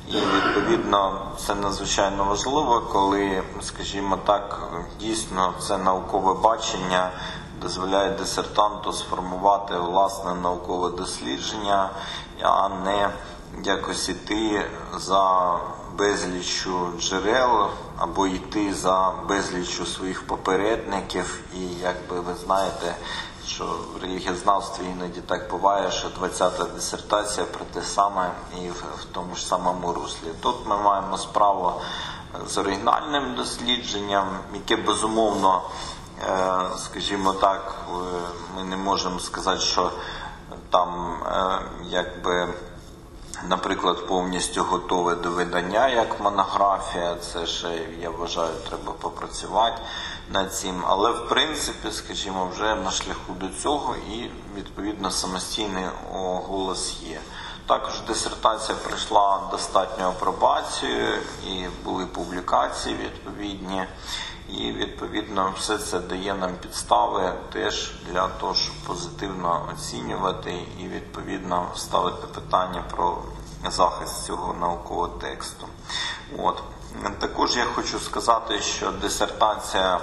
І, відповідно, це надзвичайно важливо, коли, скажімо так, дійсно це наукове бачення дозволяє дисертанту сформувати власне наукове дослідження, а не якось іти за безліччю джерел або йти за безліччю своїх попередників. І, якби ви знаєте, що в релігієзнавстві іноді так буває, що двадцята дисертація про те саме і в, в тому ж самому руслі. Тут ми маємо справу з оригінальним дослідженням, яке, безумовно, е, скажімо так, ми не можемо сказати, що там, е, якби, наприклад, повністю готове до видання, як монографія. Це ще, я вважаю, треба попрацювати над цим. Але, в принципі, скажімо, вже на шляху до цього і, відповідно, самостійний голос є. Також дисертація пройшла достатньо апробацію і були публікації відповідні. І, відповідно, все це дає нам підстави теж для того, щоб позитивно оцінювати і, відповідно, ставити питання про захист цього наукового тексту. От. Також я хочу сказати, що дисертація,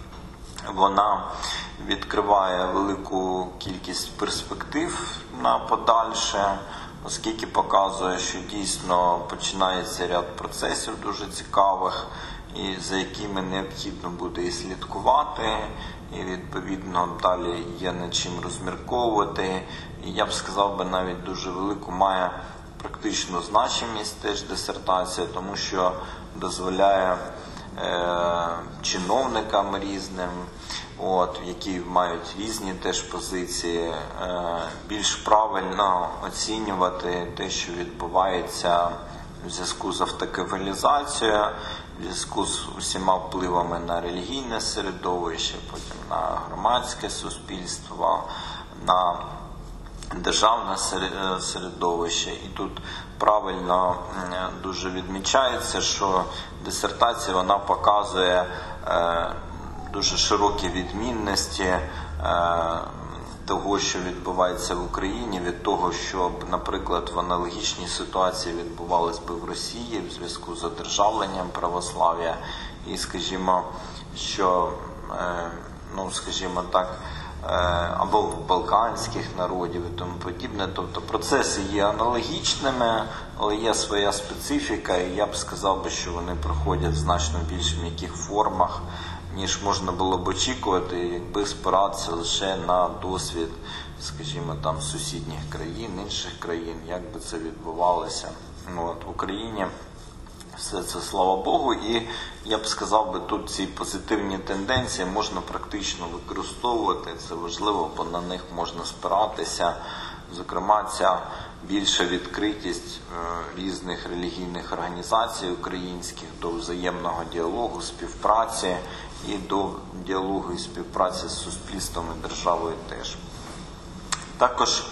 вона відкриває велику кількість перспектив на подальше, оскільки показує, що дійсно починається ряд процесів дуже цікавих, і за якими необхідно буде і слідкувати, і, відповідно, далі є над чим розмірковувати. І я б сказав би, навіть дуже велику має практичну значимість теж дисертація, тому що дозволяє е, чиновникам різним, от, які мають різні теж позиції, е, більш правильно оцінювати те, що відбувається в зв'язку з автокефалізацією, в зв'язку з усіма впливами на релігійне середовище, потім на громадське суспільство, на державне середовище. І тут правильно дуже відмічається, що дисертація, вона показує е, дуже широкі відмінності е, того, що відбувається в Україні, від того, що, наприклад, в аналогічній ситуації відбувалось би в Росії в зв'язку з одержавленням православ'я, і, скажімо, що, е, ну, скажімо так, або в балканських народів і тому подібне. Тобто процеси є аналогічними, але є своя специфіка, і я б сказав би, що вони проходять в значно більш м'яких формах, ніж можна було б очікувати, якби спиратися лише на досвід, скажімо, там, сусідніх країн, інших країн, як би це відбувалося. От, в Україні все це, слава Богу, і я б сказав би, тут ці позитивні тенденції можна практично використовувати, це важливо, бо на них можна спиратися. Зокрема, ця більша відкритість різних релігійних організацій українських до взаємного діалогу, співпраці і до діалогу і співпраці з суспільством і державою теж. Також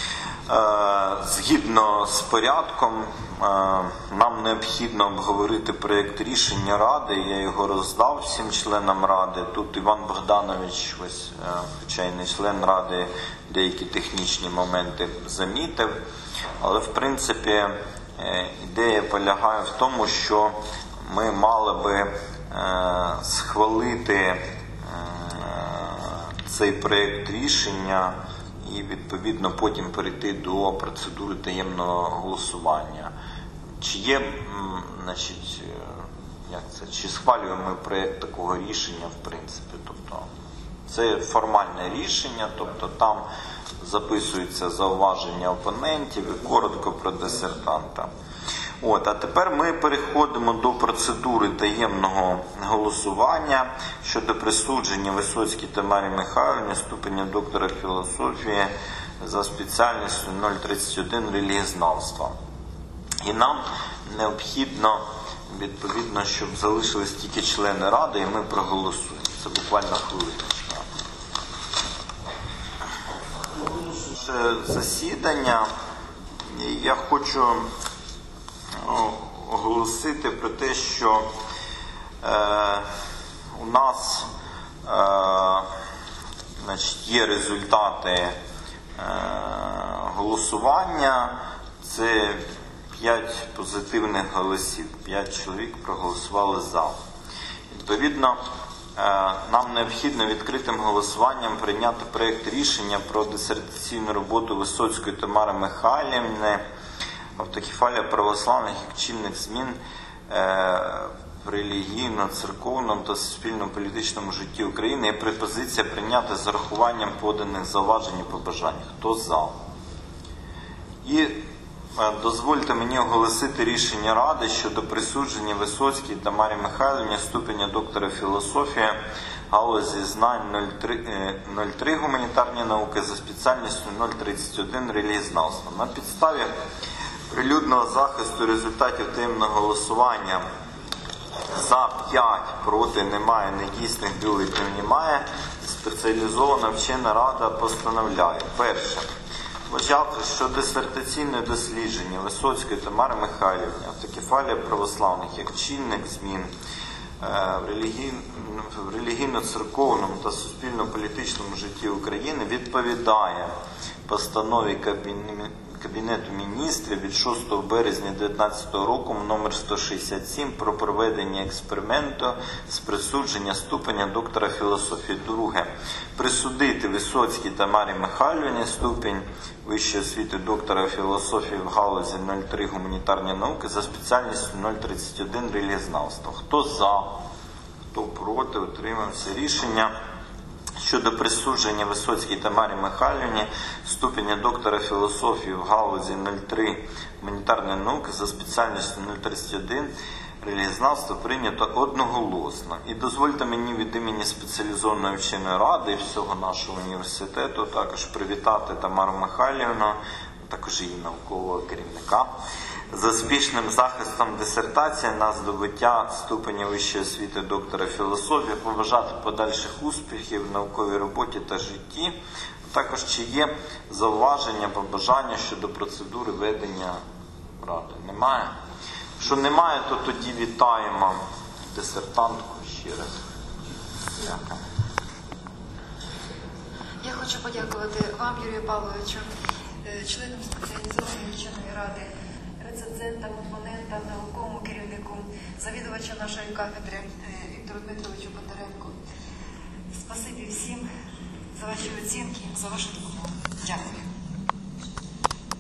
згідно з порядком, нам необхідно обговорити проєкт рішення Ради. Я його роздав всім членам Ради. Тут Іван Богданович, ось, хоча й не член Ради, деякі технічні моменти замітив. Але, в принципі, ідея полягає в тому, що ми мали би схвалити цей проєкт рішення і, відповідно, потім перейти до процедури таємного голосування. Чи є, значить, як це, чи схвалюємо ми проєкт такого рішення, в принципі, тобто це формальне рішення, тобто там записуються зауваження опонентів і коротко про дисертанта. От, а тепер ми переходимо до процедури таємного голосування щодо присудження Висоцькій Тамарі Михайлівні ступеня доктора філософії за спеціальністю нуль тридцять один релігієзнавства. І нам необхідно, відповідно, щоб залишились тільки члени Ради, і ми проголосуємо. Це буквально хвилиночка. Засідання. Я хочу оголосити про те, що е, у нас е, значить, є результати е, голосування. Це п'ять позитивних голосів, п'ять чоловік проголосували за. Відповідно, нам необхідно відкритим голосуванням прийняти проєкт рішення про дисертаційну роботу Висоцької Тамари Михайлівни «Автокефалія православних як чинник змін в релігійно-церковному та суспільно-політичному житті України». Є пропозиція прийняти з урахуванням поданих зауважень і побажань. Хто за? І дозвольте мені оголосити рішення Ради щодо присудження Висоцькій Тамарі Михайлівні ступеня доктора філософії галузі знань нуль три гуманітарні науки за спеціальністю нуль тридцять один релігієзнавство. На підставі прилюдного захисту результатів таємного голосування за п'ять, проти немає, недійсних бюлетенів немає, спеціалізована вчена рада постановляє. Перше. Вважати, що дисертаційне дослідження Висоцької Тамари Михайлівни «Автокефалія православних як чинник змін в релігійно-церковному та суспільно-політичному житті України відповідає постанові Кабінету міністрів від шостого березня дві тисячі дев'ятнадцятого року номер сто шістдесят сім про проведення експерименту з присудження ступеня доктора філософії. Друге. Присудити Висоцькій Тамарі Михайлівні ступінь вищої освіти доктора філософії в галузі нуль три гуманітарні науки за спеціальністю нуль тридцять один релігієзнавство. Хто за? Хто проти? Утримався. Рішення щодо присудження Висоцькій Тамарі Михайлівні ступеня доктора філософії в галузі нуль три гуманітарної науки за спеціальністю нуль тридцять один релігієзнавство прийнято одноголосно. І дозвольте мені від імені спеціалізованої вченої ради і всього нашого університету також привітати Тамару Михайлівну, також її наукового керівника, за успішним захистом дисертації на здобуття ступеня вищої освіти доктора філософії, побажати подальших успіхів в науковій роботі та житті. Також чи є зауваження, побажання щодо процедури ведення ради? Немає? Якщо немає, то тоді вітаємо дисертантку ще раз. Дякую. Я хочу подякувати вам, Юрію Павловичу, членам спеціалізованої вченої ради, рецензентам, опонентам, науковому керівнику, завідувачам нашої кафедри Віктору Дмитровичу Бондаренку. Спасибі всім за ваші оцінки, за вашу допомогу. Дякую.